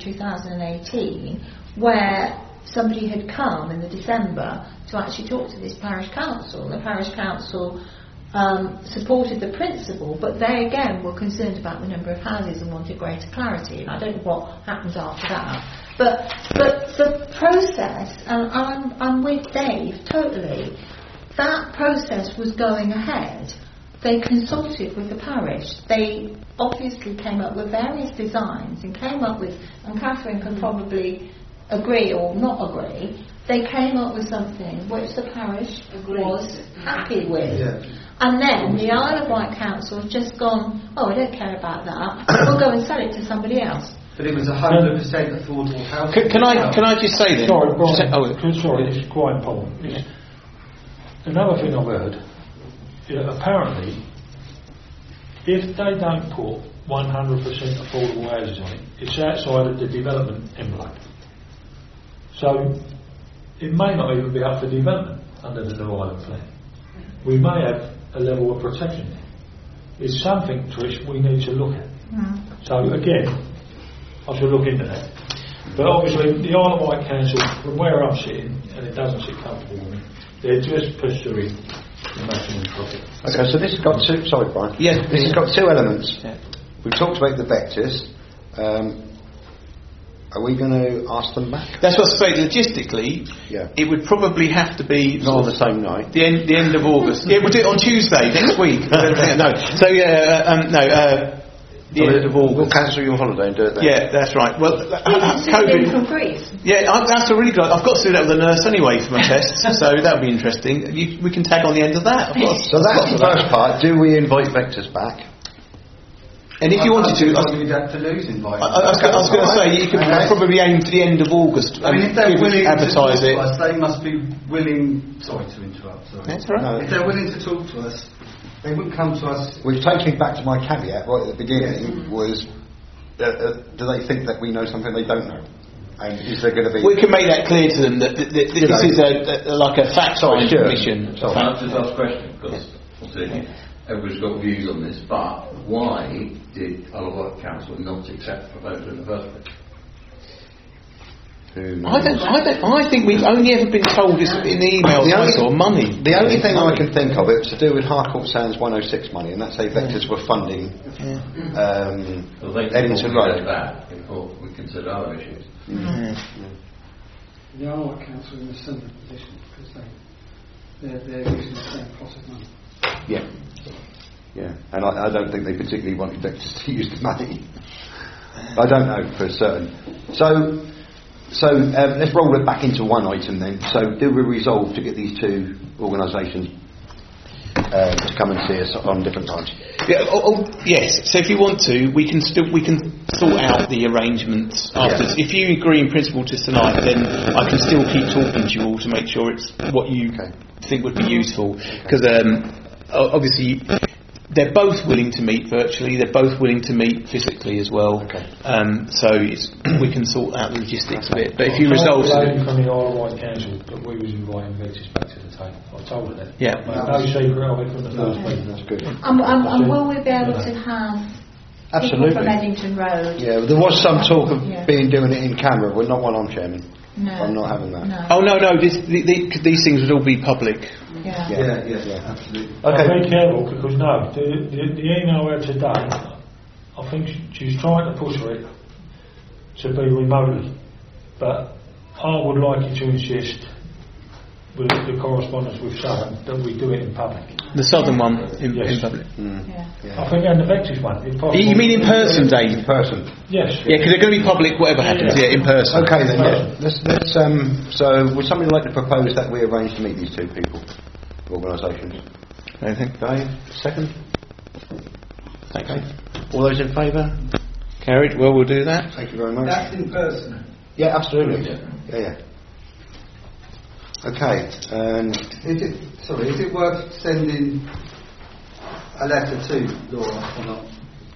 2018, where somebody had come in the December to actually talk to this parish council. The parish council supported the principle, but they again were concerned about the number of houses and wanted greater clarity. And I don't know what happens after that. But the process, and I'm with Dave totally, that process was going ahead. They consulted with the parish. They obviously came up with various designs and Catherine can probably agree or not agree, they came up with something which the parish was happy with. Yeah. And then the Isle of Wight Council has just gone, I don't care about that, we'll go and sell it to somebody else. But it was 100% affordable housing. Can I just say then? Sorry, it's quite important. Another thing I've heard, apparently, if they don't put 100% affordable houses on it, it's outside of the development envelope. So it may not even be up for development under the New Island plan. We may have a level of protection there. It's something, Trish, we need to look at. So again, I should look into that. But obviously the Isle of Wight Council, from where I'm sitting, and it doesn't sit comfortable with me, they're just pursuing the maximum profit. Okay, so this has got two, sorry Brian, this has got two elements. We've talked about the vectors. Are we going to ask them back? That's what I say. Logistically, it would probably have to be not on the same night. The end of August. Yeah, we'll do it on Tuesday next week. No. So the end of August. We'll cancel your holiday and do it then. Yeah, that's right. Well, COVID from Greece. Yeah, that's a really good. I've got to do that with a nurse anyway for my tests, so that'll be interesting. We can tag on the end of that. Of course. So that's the first part. Do we invite vectors back? And if you wanted to, you'd have to lose invite. I was going to say you could probably aim to the end of August. I mean, if they're willing advertise to it, talk to us, they must be willing. Sorry to interrupt. Sorry. That's all right. No, if they're willing to talk to us, they wouldn't come to us. Which takes me back to my caveat right at the beginning. Was do they think that we know something they don't know? And is there going to be? We can make that clear to them that this is like a fact-finding mission. So I'll just ask a question because everybody's got views on this, but why did Isle of Wight Council not accept the proposal in the first place? I think we've only ever been told this in the emails I saw, money. The only thing I can think of, it's to do with Harcourt Sands 106 money, and that's how vectors were funding Eddington Road. That before we consider other issues. The Isle of Wight Council are in a similar position because they're using the same pot of money. Yeah, and I don't think they particularly wanted vectors to use the money. I don't know for certain. So let's roll it back into one item then. So do we resolve to get these two organisations to come and see us on different times? Yeah. Yes. So if you want to, we can sort out the arrangements afterwards. If you agree in principle to tonight, then I can still keep talking to you all to make sure it's what you think would be useful. Because obviously they're both willing to meet virtually. They're both willing to meet physically as well. So we can sort out the logistics of it. But if you resolve the lady from the Isle of Wight Council that we was inviting vectors back to the table, I told her that. Yeah. No secret of it from the first meeting. That's good. And will we be able to have people from Eddington Road? Yeah, there was some talk of doing it in camera, but not while I'm chairman. No. I'm not having that. No. Oh no! These things would all be public. Yeah, absolutely. Okay. Be careful because the email I had today, I think she's trying to push for it to be remotely, but I would like you to insist with the correspondence with Southern that we do it in public. The Southern one in public. I think and the Vectors one. You mean in person, Dave? In person. Yes. Yeah, because they're going to be public, whatever happens. Yeah, in person. Okay then. Let's so would somebody like to propose that we arrange to meet these two people, organisations? Anything? Dave, second. Thank you. All those in favour? Carried. Well, we'll do that. Thank you very much. That's in person. Yeah, absolutely. Yeah. Okay. Is it worth sending a letter to Laura or not?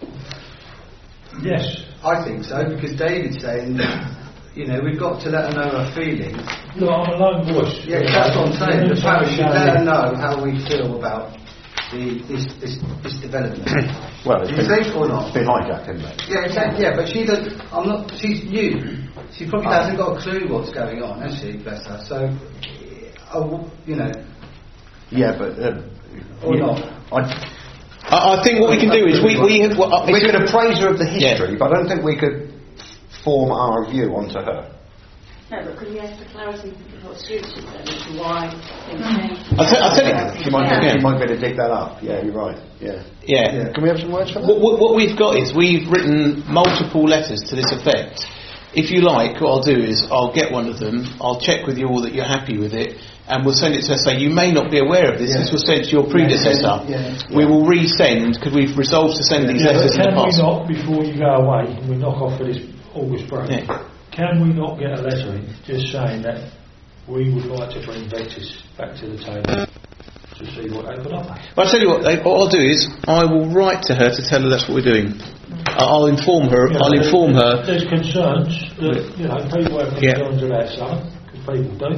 Yes. I think so, because David's saying that, we've got to let her know her feelings. No, I'm a lone voice. Yeah, that's what I'm saying. The parish should let her know how we feel about this development. Well, do you think or not? It's been hijacked, isn't it? Yeah, exactly. Yeah, but she doesn't. She's new. She probably hasn't got a clue what's going on, has she? Bless her. So, Yeah, but or not. I think what we can do is we could appraise her of the history, but I don't think we could form our view onto her. No, but could we ask for clarity what suits it then as to why things changed? I'll tell you. She might be able to dig that up. Yeah, you're right. Yeah. Can we have some words from that? What we've got is we've written multiple letters to this effect. If you like, what I'll do is I'll get one of them, I'll check with you all that you're happy with it, and we'll send it to her. Say, you may not be aware of this. This was sent to your predecessor. We will resend, because we've resolved to send these letters in the past. Can we not, before you go away, and we knock off for this August break, can we not get a letter in just saying that we would like to bring vectors back to the table to see what they put up. Well, I'll tell you what I'll do is I will write to her to tell her that's what we're doing. I'll inform her. I'll inform her. There's concerns that people have concerns about something because people do.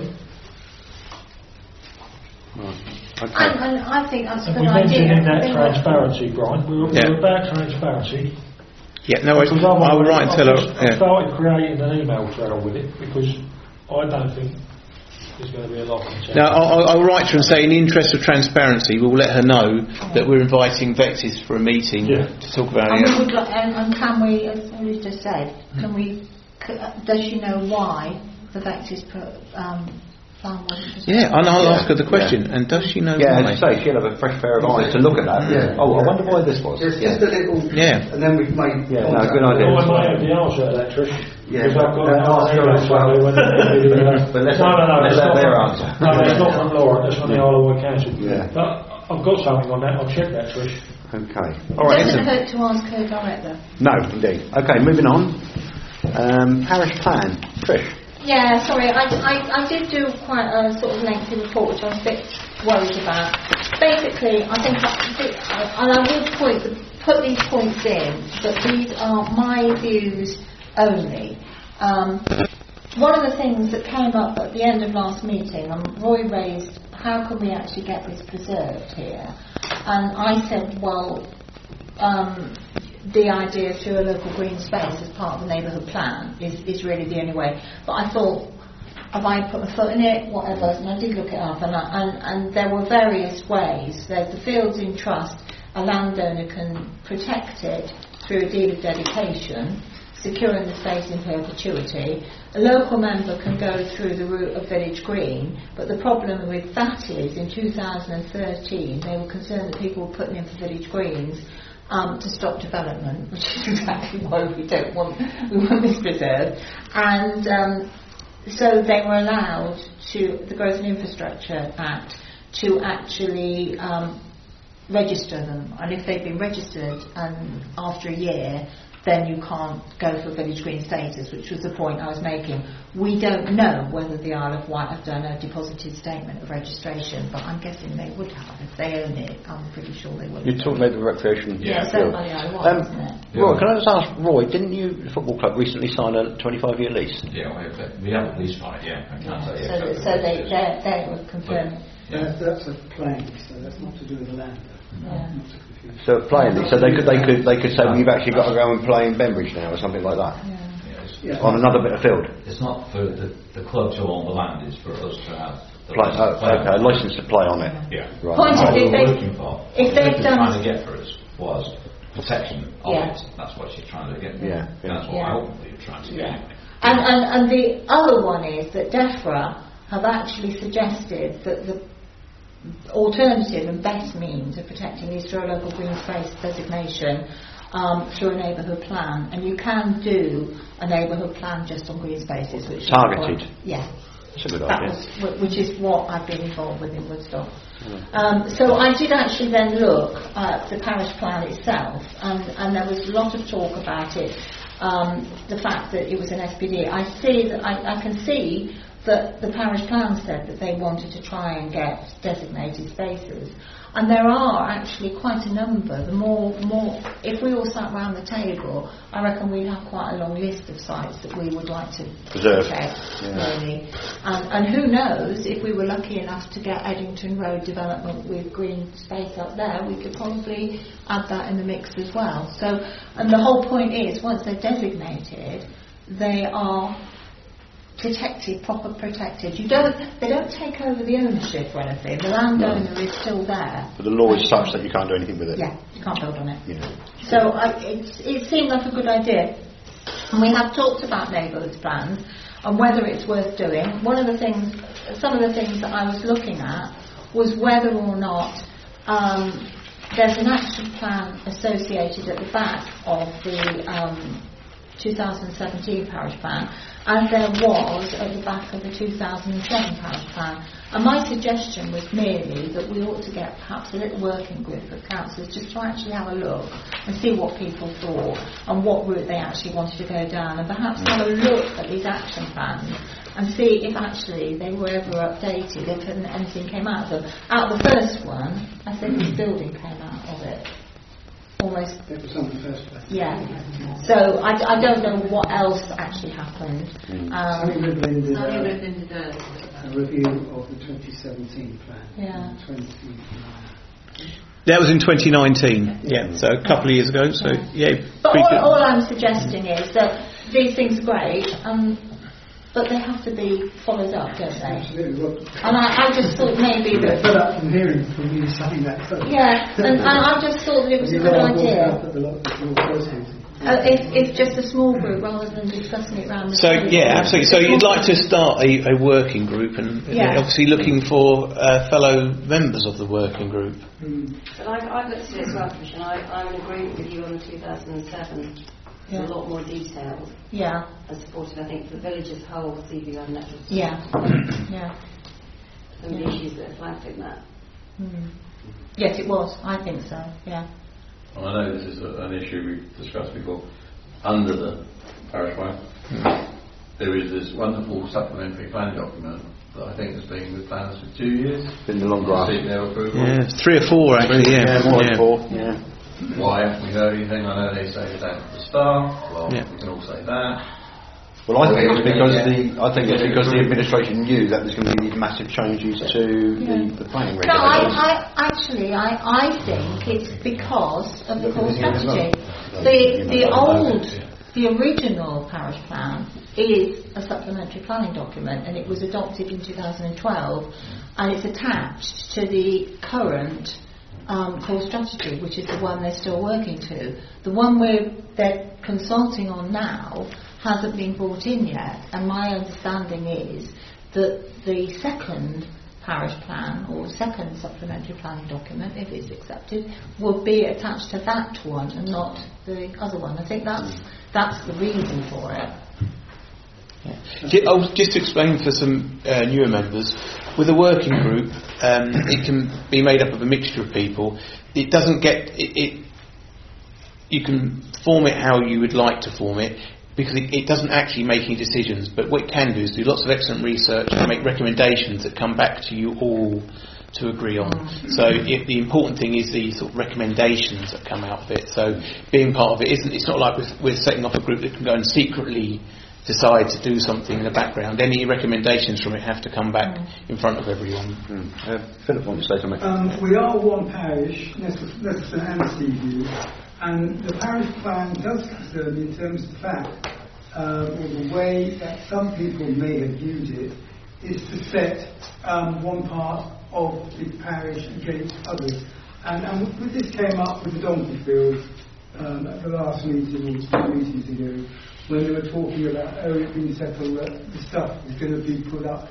Okay. And I think that's a good we mentioned idea. in that transparency, Brian. We're about transparency. Yeah, no, I will write and tell her. I started creating an email trail with it because I don't think there's going to be a lot of concern. Now, I'll write to her and say, in the interest of transparency, we'll let her know that we're inviting Vectis for a meeting to talk about it. And can we, as we just said, does she know why the Vectis plan wasn't? Yeah, and I'll ask her the question. And does she know why? Yeah, as you say, she'll have a fresh pair of eyes to look at that. Yeah. Oh, I wonder why this was. It's just a little. Yeah. And then we've made. Yeah, no, good idea. I might have the answer to that, Trish. Yeah, because I've got an answer as well. But let's let their answer. No, it's not from Laura, that's from the Isle of Wight Council. Yeah. But I've got something on that, I'll check that, Trish. Okay. All right. Doesn't hurt to ask her directly. No, indeed. Okay, moving on. Parish plan. Trish. Yeah, sorry, I did do quite a sort of lengthy report which I was a bit worried about. Basically, I think, and I will put these points in, but these are my views only. One of the things that came up at the end of last meeting, Roy raised, how can we actually get this preserved here? And I said, well, the idea through a local green space as part of the neighbourhood plan is really the only way. But I thought, have I put my foot in it? Whatever. And I did look it up, and there were various ways. There's the fields in trust. A landowner can protect it through a deed of dedication, securing the space in perpetuity. A local member can go through the route of village green, but the problem with that is in 2013 they were concerned that people were putting in for village greens to stop development, which is exactly why we want this preserved. And so they were allowed to, the Growth and Infrastructure Act, to actually register them. And if they've been registered after a year, then you can't go for village green status, which was the point I was making. We don't know whether the Isle of Wight have done a deposited statement of registration, but I'm guessing they would have. If they own it, I'm pretty sure they would. You're talking about the recreation. Yeah, so by the Isle of Wight, isn't it? Roy, can I just ask, Roy, didn't you, the football club, recently sign a 25-year lease? Yeah, we have a lease on it, I can't say it. So they would confirm. That's a claim, so that's not to do with the land. So playing, so they could say, well, you've actually got to go and play in Bembridge now or something like that. On another bit of field. It's not for the club to own the land, it's for us to have a license to play on it. Yeah. Right. Point What we is, were looking for, if they've done trying to get for us was protection of it. That's what she's trying to get. Yeah. That's what I hope you're trying to get. And the other one is that DEFRA have actually suggested that the alternative and best means of protecting these through a local green space designation through a neighbourhood plan, and you can do a neighbourhood plan just on green spaces, which targeted. That's a good idea. which is what I've been involved with in Woodstock. So I did actually then look at the parish plan itself, and there was a lot of talk about it. The fact that it was an SPD, I can see that the parish plan said that they wanted to try and get designated spaces, and there are actually quite a number. The more, if we all sat round the table, I reckon we'd have quite a long list of sites that we would like to preserve. Really. And who knows, if we were lucky enough to get Eddington Road development with green space up there, we could probably add that in the mix as well. So, and the whole point is, once they're designated, they are proper protected. They don't take over the ownership or anything. The landowner is still there. But the law is such that you can't do anything with it. Yeah, you can't build on it. So it seemed like a good idea. And we have talked about neighbourhood plans and whether it's worth doing. Some of the things that I was looking at was whether or not there's an action plan associated at the back of the 2017 parish plan, as there was at the back of the 2007 parish plan. And my suggestion was merely that we ought to get perhaps a little working group of councillors just to actually have a look and see what people thought and what route they actually wanted to go down, and perhaps have a look at these action plans and see if actually they were ever updated, if anything came out of them. Out of the first one, I think the building came out of it. Almost. It was on the first place. Yeah. So I don't know what else actually happened. Sonny Rivlin did a review of the 2017 plan. Yeah. 29. That was in 2019. Yeah. So a couple of years ago. So yeah. But all I'm suggesting is that these things are great, but they have to be followed up, don't they? Absolutely. And I just thought maybe that. Fed up from hearing from you saying that. Yeah, and I just thought that it was a good idea. It's just a small group rather than discussing it around the So yeah, absolutely. So you'd like to start a working group, and obviously looking for fellow members of the working group. But I've looked at it as well, Trish, and I'm in agreement with you on the 2007. It's a lot more detailed. Yeah. And supported, I think, the village's whole CBR network. Yeah. Yeah. Some of the issues that are flagged in that. Yes, it was. I think so. Yeah. Well, I know this is an issue we've discussed before. Under the parish plan, there is this wonderful supplementary planning document that I think has been with planners for 2 years. Been the long grass. Their approval. Yeah, 3 or 4 actually. Yeah, more than 4. Yeah. Why haven't we heard anything? I know they say it's down to the staff. Well, we can all say that. Well, I think it's because the administration knew that there's going to be these massive changes to the planning regulations. No, I think it's because of the core strategy. The original parish plan is a supplementary planning document, and it was adopted in 2012, and it's attached to the current core strategy, which is the one they're still working to. The one they're consulting on now hasn't been brought in yet, and my understanding is that the second parish plan or second supplementary planning document, if it's accepted, will be attached to that one and not the other one. I think that's the reason for it. Just to explain for some newer members, with a working group, it can be made up of a mixture of people. It doesn't get it. You can form it how you would like to form it, because it doesn't actually make any decisions. But what it can do is do lots of excellent research and make recommendations that come back to you all to agree on. So the important thing is the sort of recommendations that come out of it. So being part of it it's not like we're setting off a group that can go and secretly decide to do something in the background. Any recommendations from it have to come back in front of everyone. Philip wants to say something. We are one parish, Leicester and Seaview, and the parish plan does concern in terms of the fact, or the way that some people may have viewed it, is to set one part of the parish against others. And this came up with the donkey field at the last meeting or 2 meetings ago, when they were talking about, it being settled that the stuff is going to be put up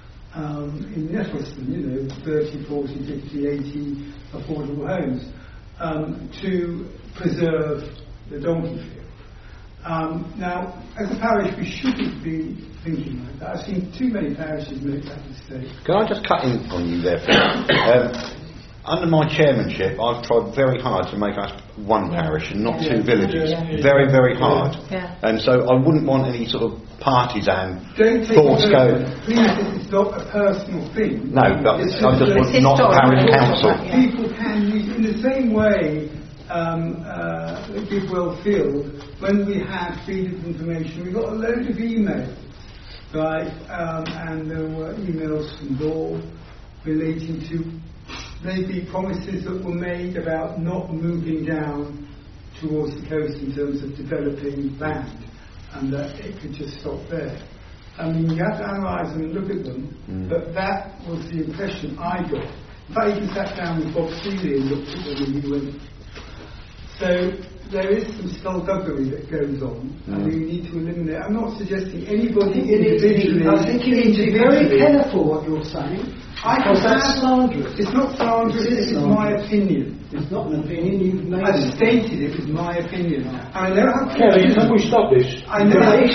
in Nettleston, 30, 40, 50, 80 affordable homes to preserve the donkey field. Now, as a parish, we shouldn't be thinking like that. I've seen too many parishes make that mistake. Can I just cut in on you there, Phil? Under my chairmanship, I've tried very hard to make us one parish and not 2 villages. Very, very hard. And so I wouldn't want any sort of partisan thoughts going. Please, it's not a personal thing. No, but I just want not a parish council. People can use, in the same way, Bidwell Field, when we had feed of information, we got a load of emails, right? And there were emails from Law relating to maybe promises that were made about not moving down towards the coast in terms of developing land, and that it could just stop there. I mean, you have to analyse them and look at them, but that was the impression I got. In fact, I even sat down with Bob Seeley and looked at them and he went. So there is some skullduggery that goes on, and we need to eliminate. I'm not suggesting anybody individually. I think you need to be very careful what you're saying. That's slanderous. It's not slanderous. It's my opinion. It's not an opinion. You've made I've stated it was my opinion. I know how. Kevin, can we stop this? I know how.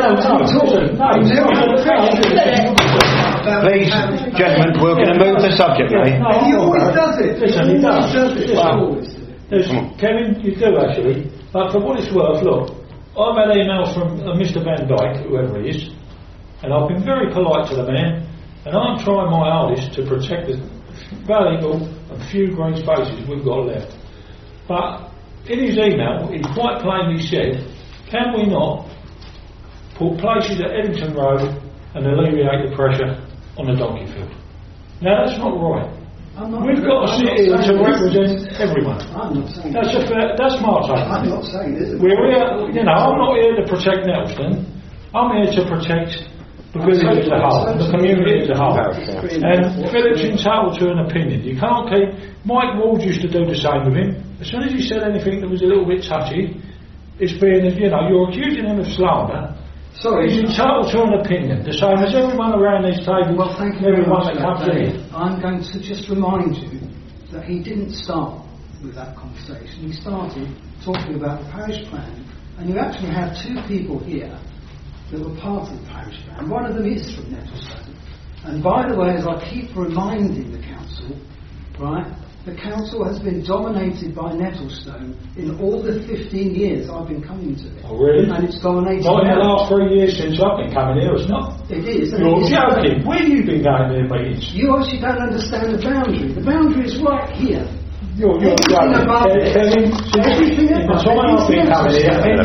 Please, gentlemen, we're going to move the subject, eh? He always does it. Listen, he does. Kevin, you do actually. But for what it's worth, look, I've had emails from Mr. Van Dyke, whoever he is, and I've been very polite to the man, and I'm trying my hardest to protect the valuable and few green spaces we've got left. But in his email, he quite plainly said, can we not put places at Eddington Road and alleviate the pressure on the donkey field? Now that's not right. We've got to sit here to represent everyone. I'm not saying that's my take. I'm not saying this. We're here, I'm not here to protect Nettleston. I'm here to protect the village as a whole, the community as a whole. And Philip's entitled to an opinion. You can't keep. Mike Ward used to do the same with him. As soon as he said anything that was a little bit touchy, it's being, you're accusing him of slander. Sorry. He's entitled to an opinion, the same as everyone around this table, everyone that comes in. I'm going to just remind you that he didn't start with that conversation. He started talking about the parish plan, and you actually have two people here that were part of the parish plan. One of them is from Nettlestone. And by the way, as I keep reminding the council, right, the council has been dominated by Nettlestone in all the 15 years I've been coming to it. Oh, really? And it's dominated. Not in the last 3 years since I've been coming here, it's not. It is. You're joking. Where have you been going to meetings? You obviously don't understand the boundary. The boundary is right here. You're joking. In the time I've been coming here, hence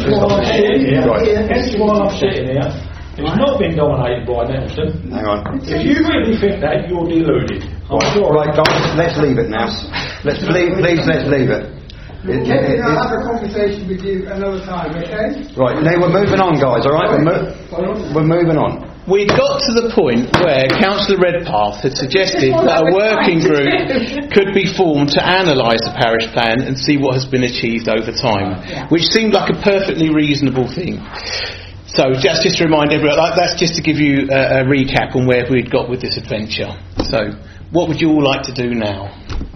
why I'm sitting here, it's not been dominated by Nettleston. Hang on. If you really think that, you're deluded. Right, guys, let's leave it now. Let's leave it. Kevin, I'll have a conversation with you another time, okay? Right, now we're moving on, guys, alright? We're moving on. We'd got to the point where Councillor Redpath had suggested that a working group could be formed to analyse the parish plan and see what has been achieved over time, which seemed like a perfectly reasonable thing. So just to remind everyone, that's just to give you a recap on where we'd got with this adventure. So, what would you all like to do now?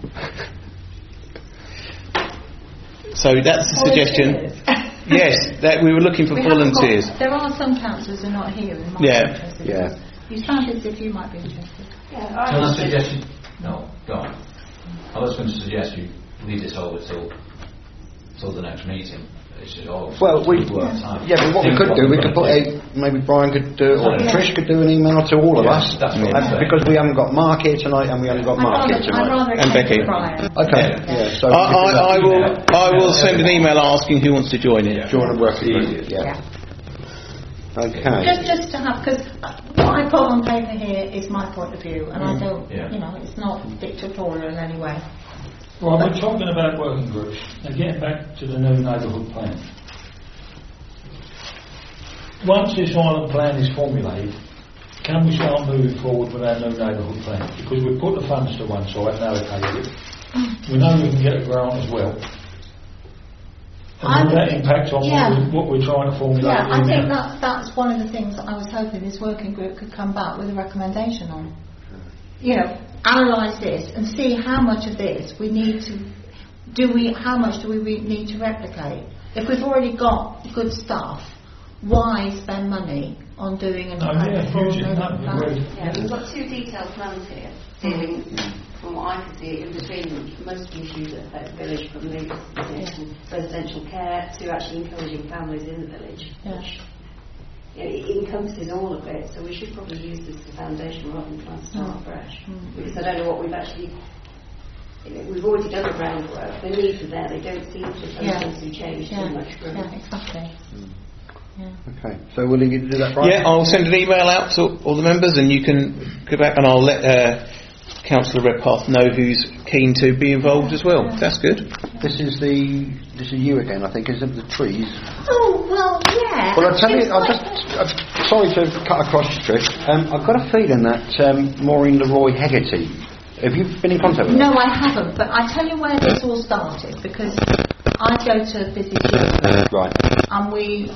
So that's the suggestion. Yes, that we were looking for volunteers. There are some councillors who are not here and might be interested. You sound as if you might be interested. Can I suggest you... No, go on. I was going to suggest you leave this over till the next meeting. Well, but what we could do, we could put maybe Brian could do, or Trish could do an email to all of us, because we haven't got Mark here tonight, and we haven't got Mark here tonight, and Becky. Okay, so I will send an email asking who wants to join in. Join and work with you. Okay. Just to have, because what I put on paper here is my point of view, and I don't, it's not dictatorial in any way. Right, we're talking about working groups and getting back to the new neighbourhood plan. Once this island plan is formulated, can we start moving forward with our new neighbourhood plan? Because we've put the funds to one side, now allocated it. We know we can get a grant as well. And will that impact on what we're trying to formulate? Yeah, I think that's one of the things that I was hoping this working group could come back with a recommendation on. Analyse this and see how much of this we need to how much do we need to replicate. If we've already got good stuff, why spend money on doing an we've got two detailed plans here dealing, from what I can see, in between most of the issues that affect the village, from the residential care to actually encouraging families in the village. It encompasses all of it, so we should probably use this as a foundation rather than trying to start fresh. Because I don't know what we've actually... we've already done the groundwork, the needs are there, they don't seem to change too much. Exactly. Okay, so will you do that, Brian? Yeah, I'll send an email out to all the members, and you can go back, and I'll let Councillor Redpath know who's keen to be involved as well. That's good. This is you again, I think, isn't it? The trees. Oh, well, yeah. Well, I'll tell you, sorry to cut across you, Trish. I've got a feeling that Maureen Leroy Hegarty, have you been in contact with her? No, I haven't, but I tell you where this all started, because I go to visit you. Right. And we've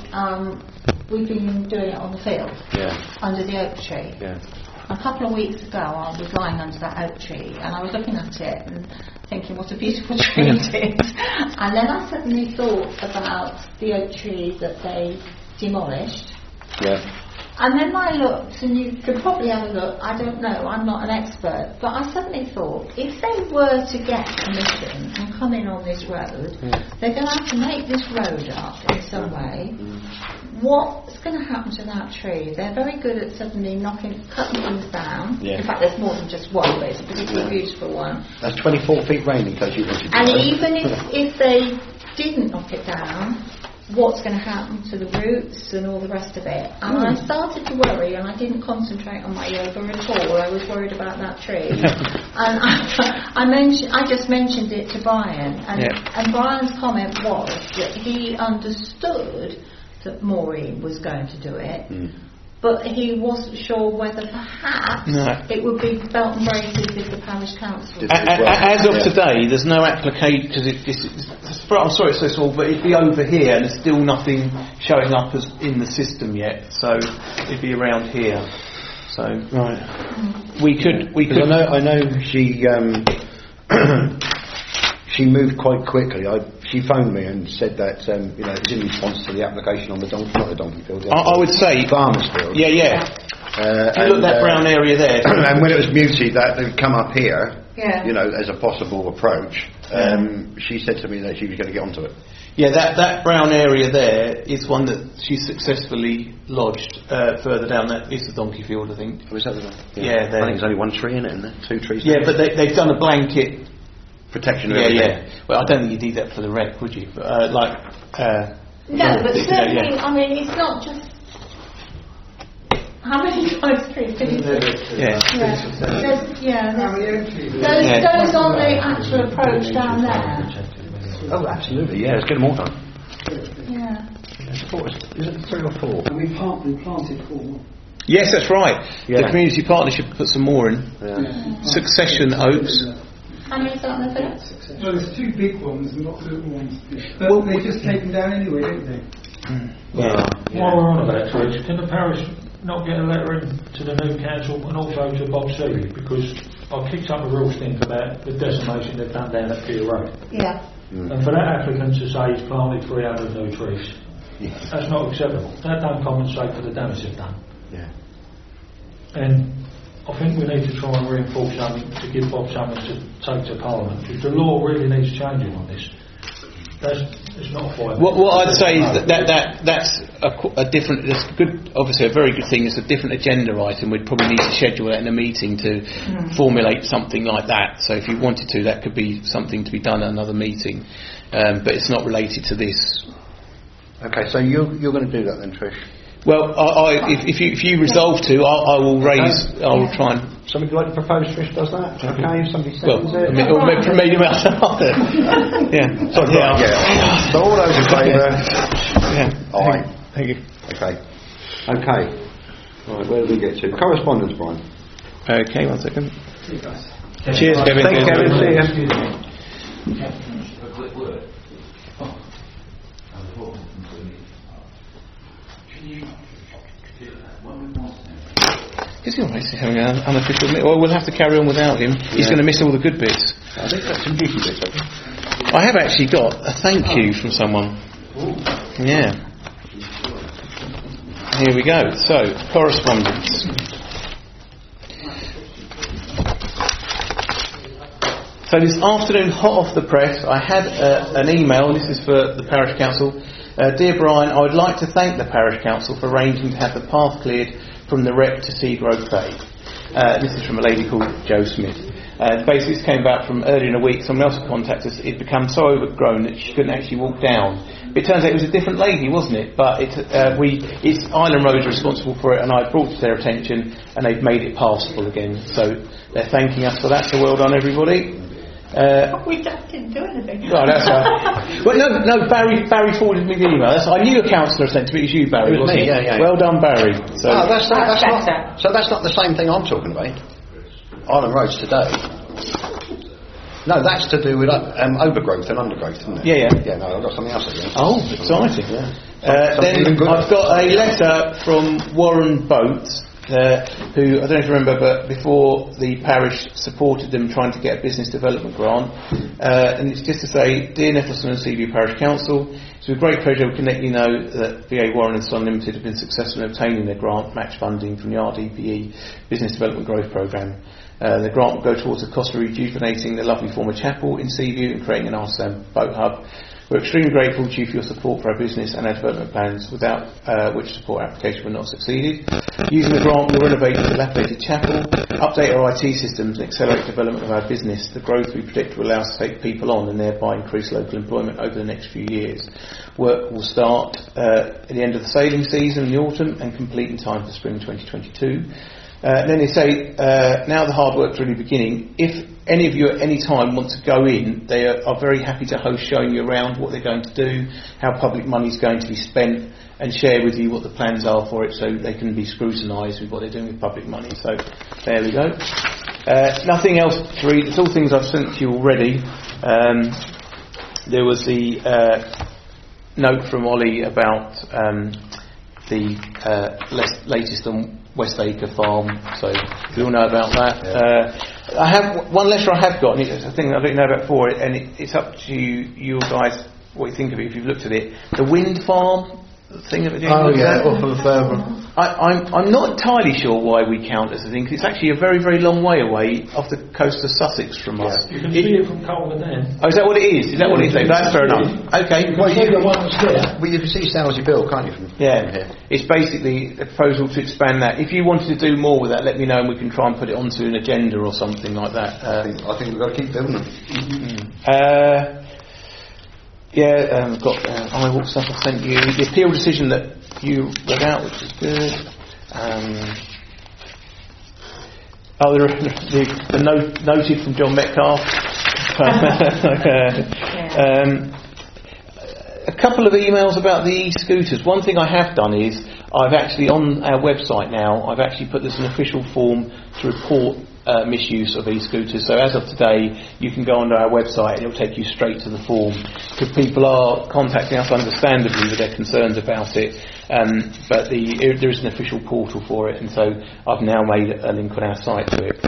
been doing it on the field. Under the oak tree. A couple of weeks ago, I was lying under that oak tree, and I was looking at it and thinking, what a beautiful tree it is. And then I suddenly thought about the oak tree that they demolished. And then I looked, and you could probably have a look, I don't know, I'm not an expert, but I suddenly thought, if they were to get permission and come in on this road, they're going to have to make this road up in some way. what's going to happen to that tree? They're very good at suddenly cutting things down. Yeah. In fact, there's more than just one, but it's a particularly beautiful one. That's 24 feet rain, in case you wanted to And know. even if they didn't knock it down, what's going to happen to the roots and all the rest of it? And I started to worry, and I didn't concentrate on my yoga at all. I was worried about that tree. And I just mentioned it to Brian, and Brian's comment was that he understood that Maureen was going to do it, but he wasn't sure whether perhaps it would be belt and braces with the parish council. As of today, there's no application, because I'm sorry it's so small, but it'd be over here and there's still nothing showing up as in the system yet, so it'd be around here. So we could. I know she she moved quite quickly. She phoned me and said that it was in response to the application on the donkey field. I would say farmers field. Yeah. Look, that brown area there. And when it was muted, that had come up here. As a possible approach. She said to me that she was going to get onto it. Yeah, that brown area there is one that she successfully lodged further down. That is the donkey field, I think. Oh, is that the one? Yeah, I think there's only one tree in it, isn't there? 2 trees. Yeah, but they've done a blanket protection of everything. Yeah. Well, I don't think you'd need that for the wreck, would you? But, no, but certainly, I mean, it's not just. How many times trees? Those on the actual approach down there. Oh, absolutely, yeah, let's get them all done. Yeah. Is it 3 or 4? And we planted 4. Yes, that's right. Yeah. The community partnership put some more in. Succession oaks. How many is that on the fence? Well, there's 2 big ones and lots of little ones. But they just take them down anyway, don't they? While we're on about trees, can the parish not get a letter in to the new council and also to Bob Seeley? Because I kicked up a real stink about the decimation they've done down at Pier Road. Yeah. And for that applicant to say he's planted 300 new trees, that's not acceptable. That don't compensate for the damage they've done. Yeah. And I think we need to try and reinforce something to give Bob something to take to Parliament, because the law really needs changing on this. It's not a fight. What I'd say is that's a different. It's good, obviously a very good thing. It's a different agenda item. We'd probably need to schedule that in a meeting to formulate something like that. So if you wanted to, that could be something to be done at another meeting. But it's not related to this. Okay, so you're going to do that then, Trish? Well, if you resolve to, I will raise. I will try and. Somebody like to propose Trish does that? Okay, if somebody seconds it. Yeah. Sorry, yeah. So all those in favour? Yeah. Aye. Thank you. Okay. Right, where do we get to? Correspondence, Brian. Okay, 1 second. See you guys. Cheers, Kevin. Thanks, Kevin. See you. A quick word. Is he always having an unofficial meeting? Well, we'll have to carry on without him. He's going to miss all the good bits. I think that's some juicy bits, I think. I have actually got a thank you from someone. Yeah. Here we go. So, correspondence. So this afternoon, hot off the press, I had an email. This is for the parish council. Dear Brian, I would like to thank the parish council for arranging to have the path cleared from the wreck to Seagrove Bay. This is from a lady called Jo Smith. Basically, this came about from earlier in the week. Someone else contacted us. It became so overgrown that she couldn't actually walk down. But it turns out it was a different lady, wasn't it? But it's Island Road responsible for it, and I brought it to their attention, and they've made it passable again. So they're thanking us for that. So well done, everybody. We didn't do anything. Well, that's well, no. Barry forwarded me the email. I knew a councillor sent to me. It was you, Barry, wasn't it? Yeah. Well done, Barry. So that's not. So that's not the same thing I'm talking about. Island Roads today. No, that's to do with overgrowth and undergrowth, isn't it? Yeah. Yeah. No, I've got something else again. Oh, exciting. Yeah. Then I've got a letter from Warren Boat. Who, I don't know if you remember, but before the parish supported them trying to get a business development grant, and it's just to say, dear Nettleston and Seaview Parish Council, it's with great pleasure we can let you know that VA Warren and Son Limited have been successful in obtaining their grant match funding from the RDPE Business Development Growth Programme. The grant will go towards the cost of rejuvenating the lovely former chapel in Seaview and creating an Arslan boat hub. We're extremely grateful to you for your support for our business and our development plans, without which support application would not have succeeded. Using the grant, we'll renovate the dilapidated chapel, update our IT systems and accelerate development of our business. The growth we predict will allow us to take people on and thereby increase local employment over the next few years. Work will start at the end of the sailing season in the autumn and complete in time for spring 2022. Then they say, now the hard work's really beginning. If any of you at any time want to go in, they are very happy to host, showing you around what they're going to do, how public money is going to be spent, and share with you what the plans are for it, so they can be scrutinised with what they're doing with public money. So there we go. Nothing else to read. It's all things I've sent to you already. There was the note from Ollie about the latest on Westacre Farm, so we all know about that. I have one letter I have got, and it's a thing I don't know about before, and it's up to you guys what you think of it if you've looked at it. The wind farm thing that we're doing. Oh yeah, off of. I'm not entirely sure why we count as a thing, because it's actually a very, very long way away off the coast of Sussex from us. You can see it from Culver Down. Oh, is that what it is? Is that what it is? That's fair enough. Okay. Well, you can see Salesy Bill, can't you? From here. It's basically a proposal to expand that. If you wanted to do more with that, let me know and we can try and put it onto an agenda or something like that. I think we've got to keep doing it. I've got iWalk stuff I sent you. The appeal decision that you read out, which is good. The noted from John Metcalf. A couple of emails about the e-scooters. One thing I have done is I've actually, on our website now, I've actually put this in an official form to report misuse of e-scooters. So as of today, you can go onto our website and it'll take you straight to the form, because people are contacting us understandably with their concerns about it. But there is an official portal for it, and so I've now made a link on our site to it.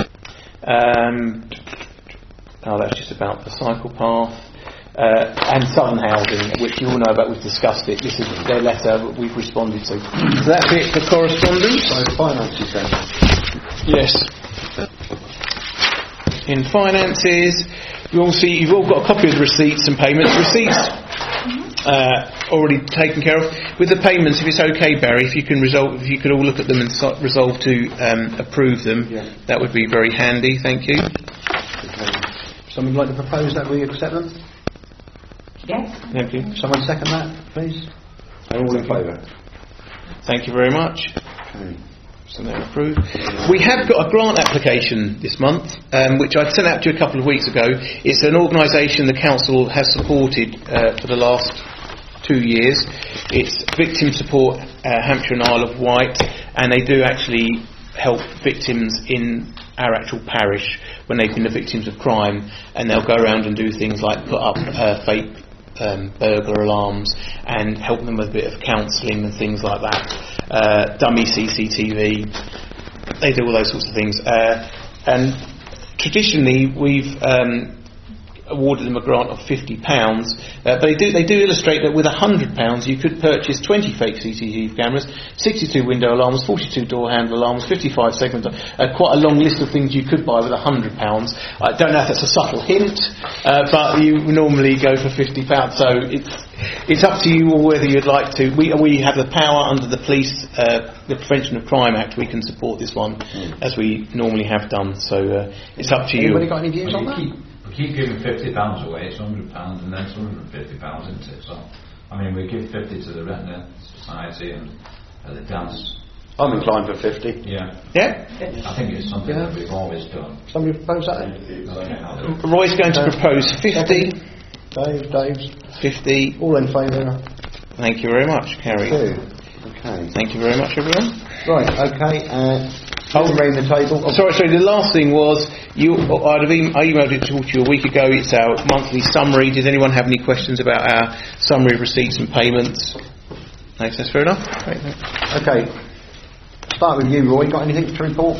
That's just about the cycle path. And Southern Housing, which you all know about, we've discussed it. This is their letter that we've responded to. So that's it for correspondence. So finances then? Yes. In finances, you've all got a copy of the receipts and payments. Receipts already taken care of. With the payments, if it's okay, Barry, if you could all look at them and resolve to approve them, that would be very handy. Thank you. Okay. Someone like to propose that we accept them? Yes. Thank you. Someone second that, please? And all in favour? Thank you very much. Okay. So they're approved. We have got a grant application this month, which I sent out to you a couple of weeks ago. It's an organisation the council has supported for the last 2 years. It's Victim Support Hampshire and Isle of Wight, and they do actually help victims in our actual parish when they've been the victims of crime, and they'll go around and do things like put up fake burglar alarms and help them with a bit of counselling and things like that. Dummy CCTV, they do all those sorts of things. And traditionally we've awarded them a grant of £50, but they do illustrate that with £100 you could purchase 20 fake CCTV cameras, 62 window alarms, 42 door handle alarms, 55 segment, quite a long list of things you could buy with £100. I don't know if that's a subtle hint, but you normally go for £50, so it's up to you whether you'd like to. We have the power under the police, the Prevention of Crime Act. We can support this one as we normally have done, so it's up to you. Anybody got any views on that? Keep giving £50 away, it's £100 and then it's £150, isn't it? So, I mean, we give 50 to the Retina Society and the dance. I'm inclined for 50. Yeah. I think it's something that we've always done. Somebody propose that then? Roy's going to propose 50. Dave's 50. All in favour? Thank you very much, Carrie. Okay. Thank you very much, everyone. Right, okay. Around the table. Sorry. The last thing was I emailed it to you a week ago. It's our monthly summary. Does anyone have any questions about our summary of receipts and payments? Thanks. That's fair enough. Great, okay. Start with you, Roy. Got anything to report?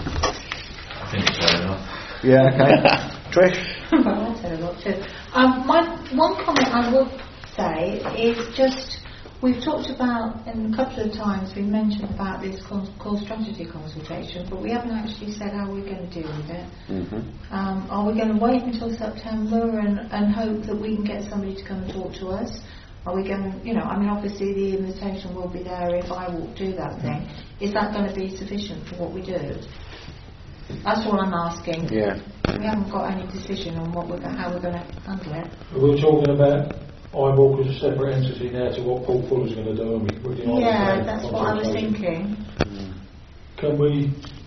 I think it's fair enough. Yeah. Okay. Trish. Well, I'll tell you what to. My one comment I would say is just We've talked about, and a couple of times we mentioned about this core strategy consultation, but we haven't actually said how we're going to deal with it. Are we going to wait until September and hope that we can get somebody to come and talk to us? Are we going to, obviously the invitation will be there if I walk do that thing. Is that going to be sufficient for what we do? That's all I'm asking. Yeah. We haven't got any decision on how we're going to handle it. We're talking about iWalk as a separate entity now to what Paul Fuller's going to do. That's what I was thinking. Can we...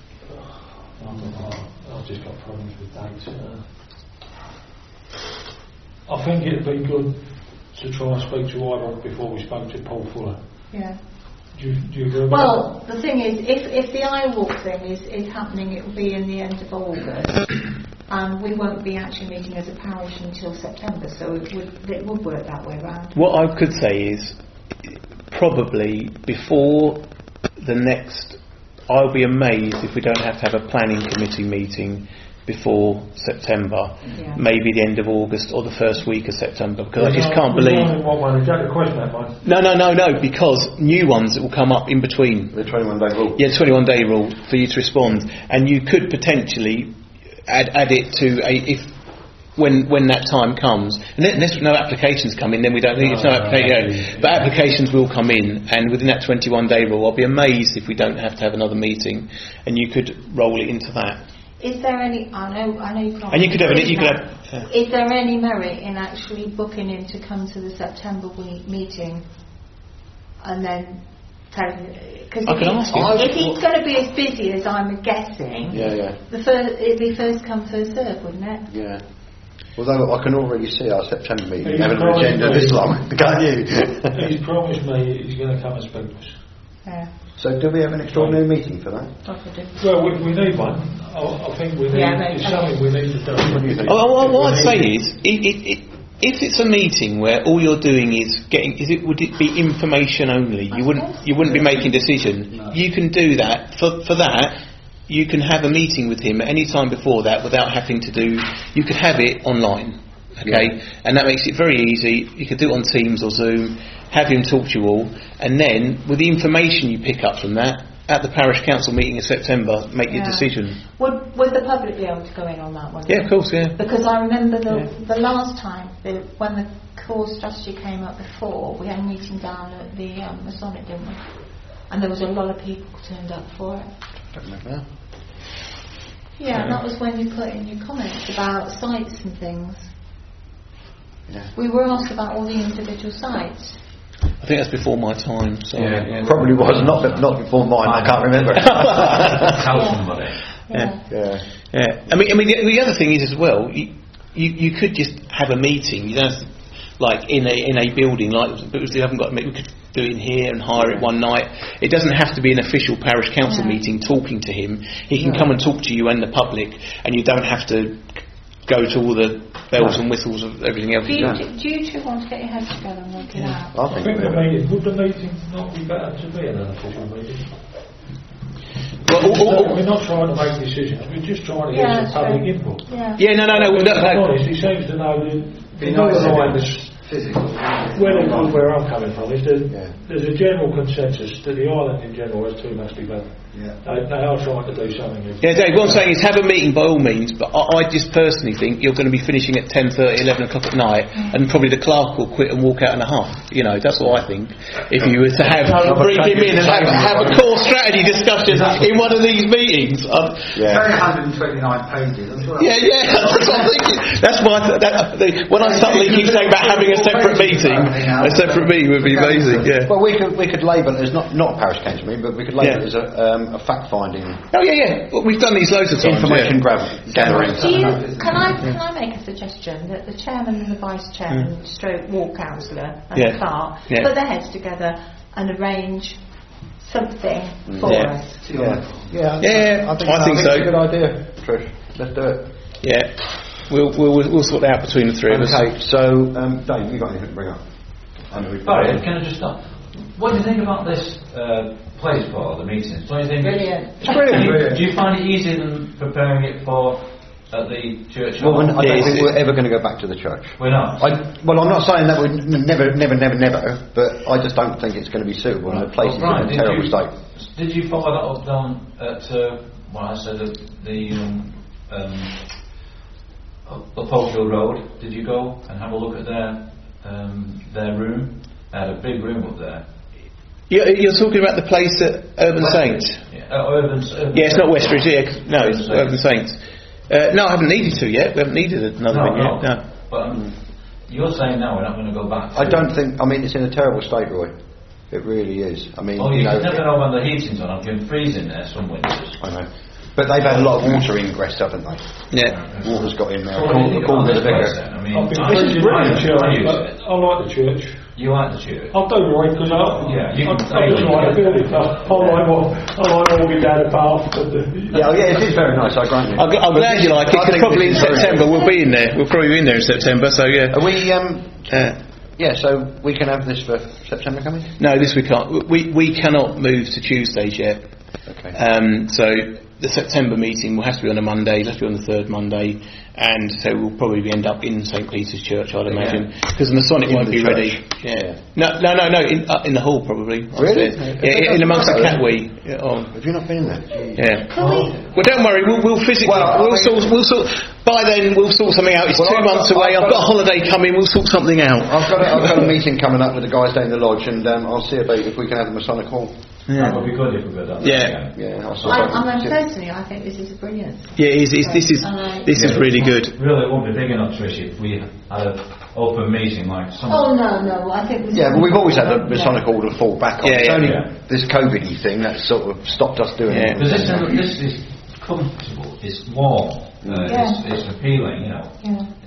I've just got problems with dates. I think it'd be good to try and speak to iWalk before we spoke to Paul Fuller. Yeah. Do you agree with Well, the thing is, if the iWalk thing is happening, it will be in the end of August, and we won't be actually meeting as a parish until September, so it would work that way round. What I could say is, probably before the next, I'll be amazed if we don't have to have a planning committee meeting before September, maybe the end of August or the first week of September, because I just can't believe. No, because new ones that will come up in between. The 21-day rule. Yeah, 21-day rule for you to respond, and you could potentially add it to when that time comes. And unless no applications come in, then we don't need it. But applications will come in, and within that 21-day rule, I'll be amazed if we don't have to have another meeting, and you could roll it into that. Is there any? I know you can't. And you could have it. Is there any merit in actually booking him to come to the September meeting, and then telling? Because if he's going to be as busy as I'm guessing, it'd be first come first serve, wouldn't it? Yeah. Although I can already see our September meeting having an agenda this long, can't you? He's promised me he's going to come and speak to us. Yeah. So do we have an extraordinary meeting for that? Well, we need one. I think we need. It's something we need to do. What do you think? What I'd say is, if it's a meeting where all you're doing is would it be information only? You wouldn't be making decision. No. You can do that. For that, you can have a meeting with him at any time before that without having to do. You could have it online. Okay, and that makes it very easy. You could do it on Teams or Zoom, have him talk to you all, and then with the information you pick up from that, at the parish council meeting in September, make your decision. Would the public be able to go in on that one? Yeah, of course, yeah. Because I remember the last time when the core strategy came up before, we had a meeting down at the Masonic, didn't we? And there was a lot of people turned up for it. Don't remember that. Yeah, and that was when you put in your comments about sites and things. Yeah. We were asked about all the individual sites. I think that's before my time. So probably was not before mine. I can't remember. Tell somebody. I mean, the other thing is as well. You could just have a meeting. You don't have to, like in a building because we haven't got. We could do it in here and hire it one night. It doesn't have to be an official parish council meeting talking to him. He can come and talk to you and the public, and you don't have to go to all the bells and whistles of everything else. Do you two want to get your heads together and work it out? I think would the meeting not be better to be an official meeting? We're not trying to make decisions, we're just trying to get some public input. No. Honest, he seems to know the physical. Where I'm coming from is there's a general consensus that the island in general has too much development. They are trying to do something. Dave, what I'm saying is have a meeting by all means, but I just personally think you're going to be finishing at 10:30, 11 o'clock at night, and probably the clerk will quit and walk out in a huff. That's what I think. If you were to bring him in and have a core strategy discussion in one of these meetings. It's only 129 pages. I'm sure that's what I'm thinking. That's why when I suddenly keep saying about having a separate meeting would be amazing. Yeah. Well, we could label it as not a parish council meeting, but we could label it as a fact-finding. Oh yeah. Well, we've done these loads of times. Information gathering. Can I make a suggestion that the chairman and the vice chairman, stroke ward councillor and the clerk put their heads together and arrange something for us? I think so. It's a good idea, Trish. Let's do it. Yeah. We'll sort that out between the three of us. Okay, so Dave, you got anything to bring up? Sorry, can I just stop? What do you think about this place for the meetings? Do you think brilliant. It's brilliant. Do you find it easier than preparing it for at the church? Well, I don't think we're ever going to go back to the church. We're not. Well, I'm not saying that we're never, but I just don't think it's going to be suitable. And the place is in a terrible state. Did you follow that up down at what I said at the up Oakville Road? Did you go and have a look at their room? They had a big room up there. You're talking about the place at Urban Saints? Urban it's not Westridge, no, it's Urban Saints. No, I haven't needed to yet. We haven't needed another one yet. No. But you're saying now we're not going to go back. I don't think. I mean, it's in a terrible state, Roy. It really is. I mean, you never know when the heating's on. I've been freezing there some winters. I know. But they've had a lot of water ingress, haven't they? Yeah. Water's got in there. This is brilliant church. I like the church. You like the church? I do, right? Because I just like the building. I like walking down the path. It is very nice. I grant you. I'm glad you like it. Because probably in September we'll be in there. We'll probably be in there in September. So yeah. Are we? So we can have this for September coming? No, this we can't. We cannot move to Tuesdays yet. Okay. So the September meeting will have to be on a Monday. It'll have to be on the third Monday, and so we'll probably end up in St Peter's Church, I'd imagine, because the Masonic won't be ready. Yeah. No. In the hall probably. Really? In amongst the catwee. Have you not been in there? Yeah. Well, don't worry. We'll physically. We'll sort. By then we'll sort something out. It's 2 months away. I've got a holiday coming. We'll sort something out. I've got a meeting coming up with the guys down the lodge, and I'll see about if we can have the Masonic hall. Yeah. That would be good if we could. Yeah. Personally, I think this is brilliant. Yeah, this is really good. Really, it won't be big enough, Trish, if we had an open meeting like some. Oh no, I think. But we've always had the Masonic hall to fall back on. Yeah, it's only this COVID-y thing that sort of stopped us doing it. Because this is comfortable. It's warm. It's appealing. You know.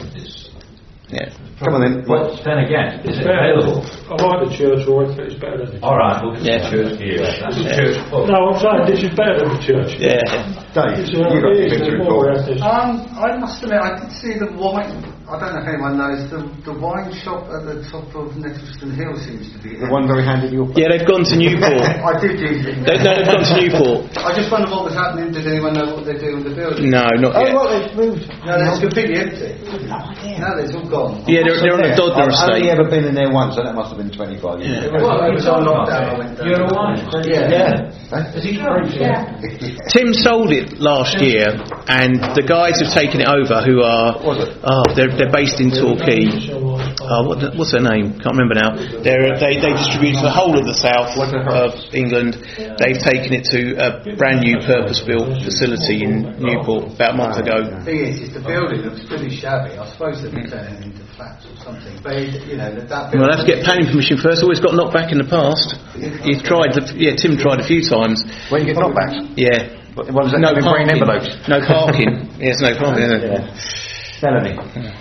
Yeah. Come on then. But then again, is it available? I like the church, or it's better than it. Alright, we'll get the church here. That's the church pub. No, I'm saying this is better than the church. Yeah. Dave, you've got to to report. I must admit, I did see the wine. I don't know if anyone knows, the wine shop at the top of Nettleston Hill seems to be the one very handy in your place. Yeah, they've gone to Newport. I did use it. They've gone to Newport. I just wondered what was happening. Did anyone know what they're doing with the building? No, not yet. Oh, they've moved. No, it's completely empty. No, it's all gone. Yeah, they're on the Dodner estate. I've only ever been in there once, so that must have been 25 years. It was on lockdown. I went down. You're a wine. Yeah. Is he drunk? Yeah. Tim sold it last year, and the guys have taken it over. Who are? They're based in Torquay. What's their name? Can't remember now. They distribute to the whole of the south of England. They've taken it to a brand new purpose-built facility in Newport about a month ago. The thing is the building looks pretty shabby. I suppose they'll be turning it into flats or something. But that. We'll have to get planning permission first. Always got knocked back in the past. He's tried. Tim tried a few times. When you get knockbacks? Yeah. What is that? No parking. Envelopes? No parking. Yes, no parking. Melanie.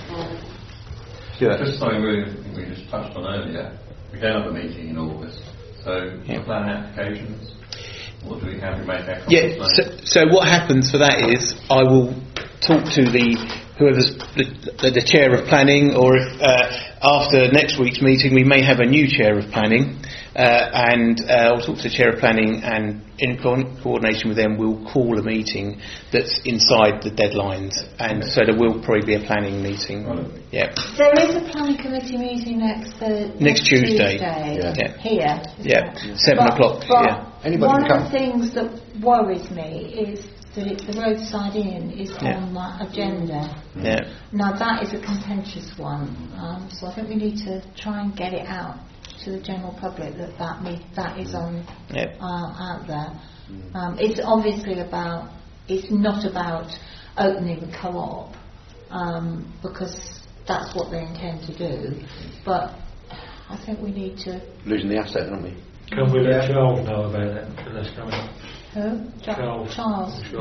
Just something we just touched on earlier. We don't have a meeting in August, so plan applications. What do we have to make our comments? So what happens for that is I will talk to whoever's the chair of planning, or if after next week's meeting we may have a new chair of planning, and I'll talk to the chair of planning, and in coordination with them we'll call a meeting that's inside the deadlines, and so there will probably be a planning meeting. Yeah. There is a planning committee meeting next Tuesday. Here. Yeah. 7 o'clock. One of the things that worries me is that the roadside inn is on that agenda. Yeah. Now that is a contentious one, so I think we need to try and get it out to the general public that is on out there. It's obviously it's not about opening the co-op, because that's what they intend to do, but I think we need to losing the asset, aren't we? Can we let Charles know about that? That's coming up. Who? Charles. Sure.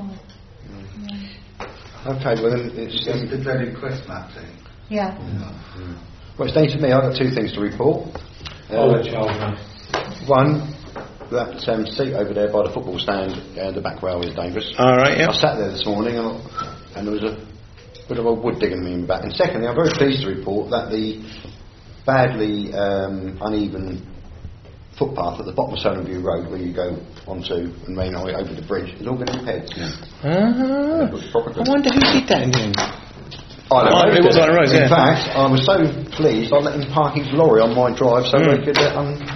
Okay, well then it's the dreaded quest map thing. Yeah. Well, it's down to me. I've got two things to report. I'll let Charles know. One, that seat over there by the football stand, the back rail is dangerous. All right, yeah. I sat there this morning and there was a bit of a wood digging me in the back. And secondly, I'm very pleased to report that the badly uneven footpath at the bottom of Solent View Road where you go onto and main highway over the bridge. It's all going to be repaired. I wonder who did that in the end. It was Island Road, In fact, I was so pleased I let him park his lorry on my drive so they could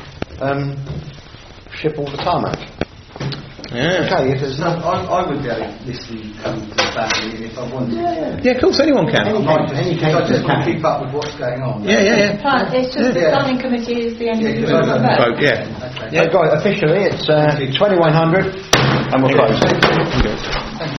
ship all the tarmac. Yeah. Okay, if there's I would be able to listen to the family if I wanted. Yeah, of course, anyone can. I just want to keep up with what's going on. Right, it's just the planning committee is the end of the vote. Guys, officially it's 2100 and we're closed.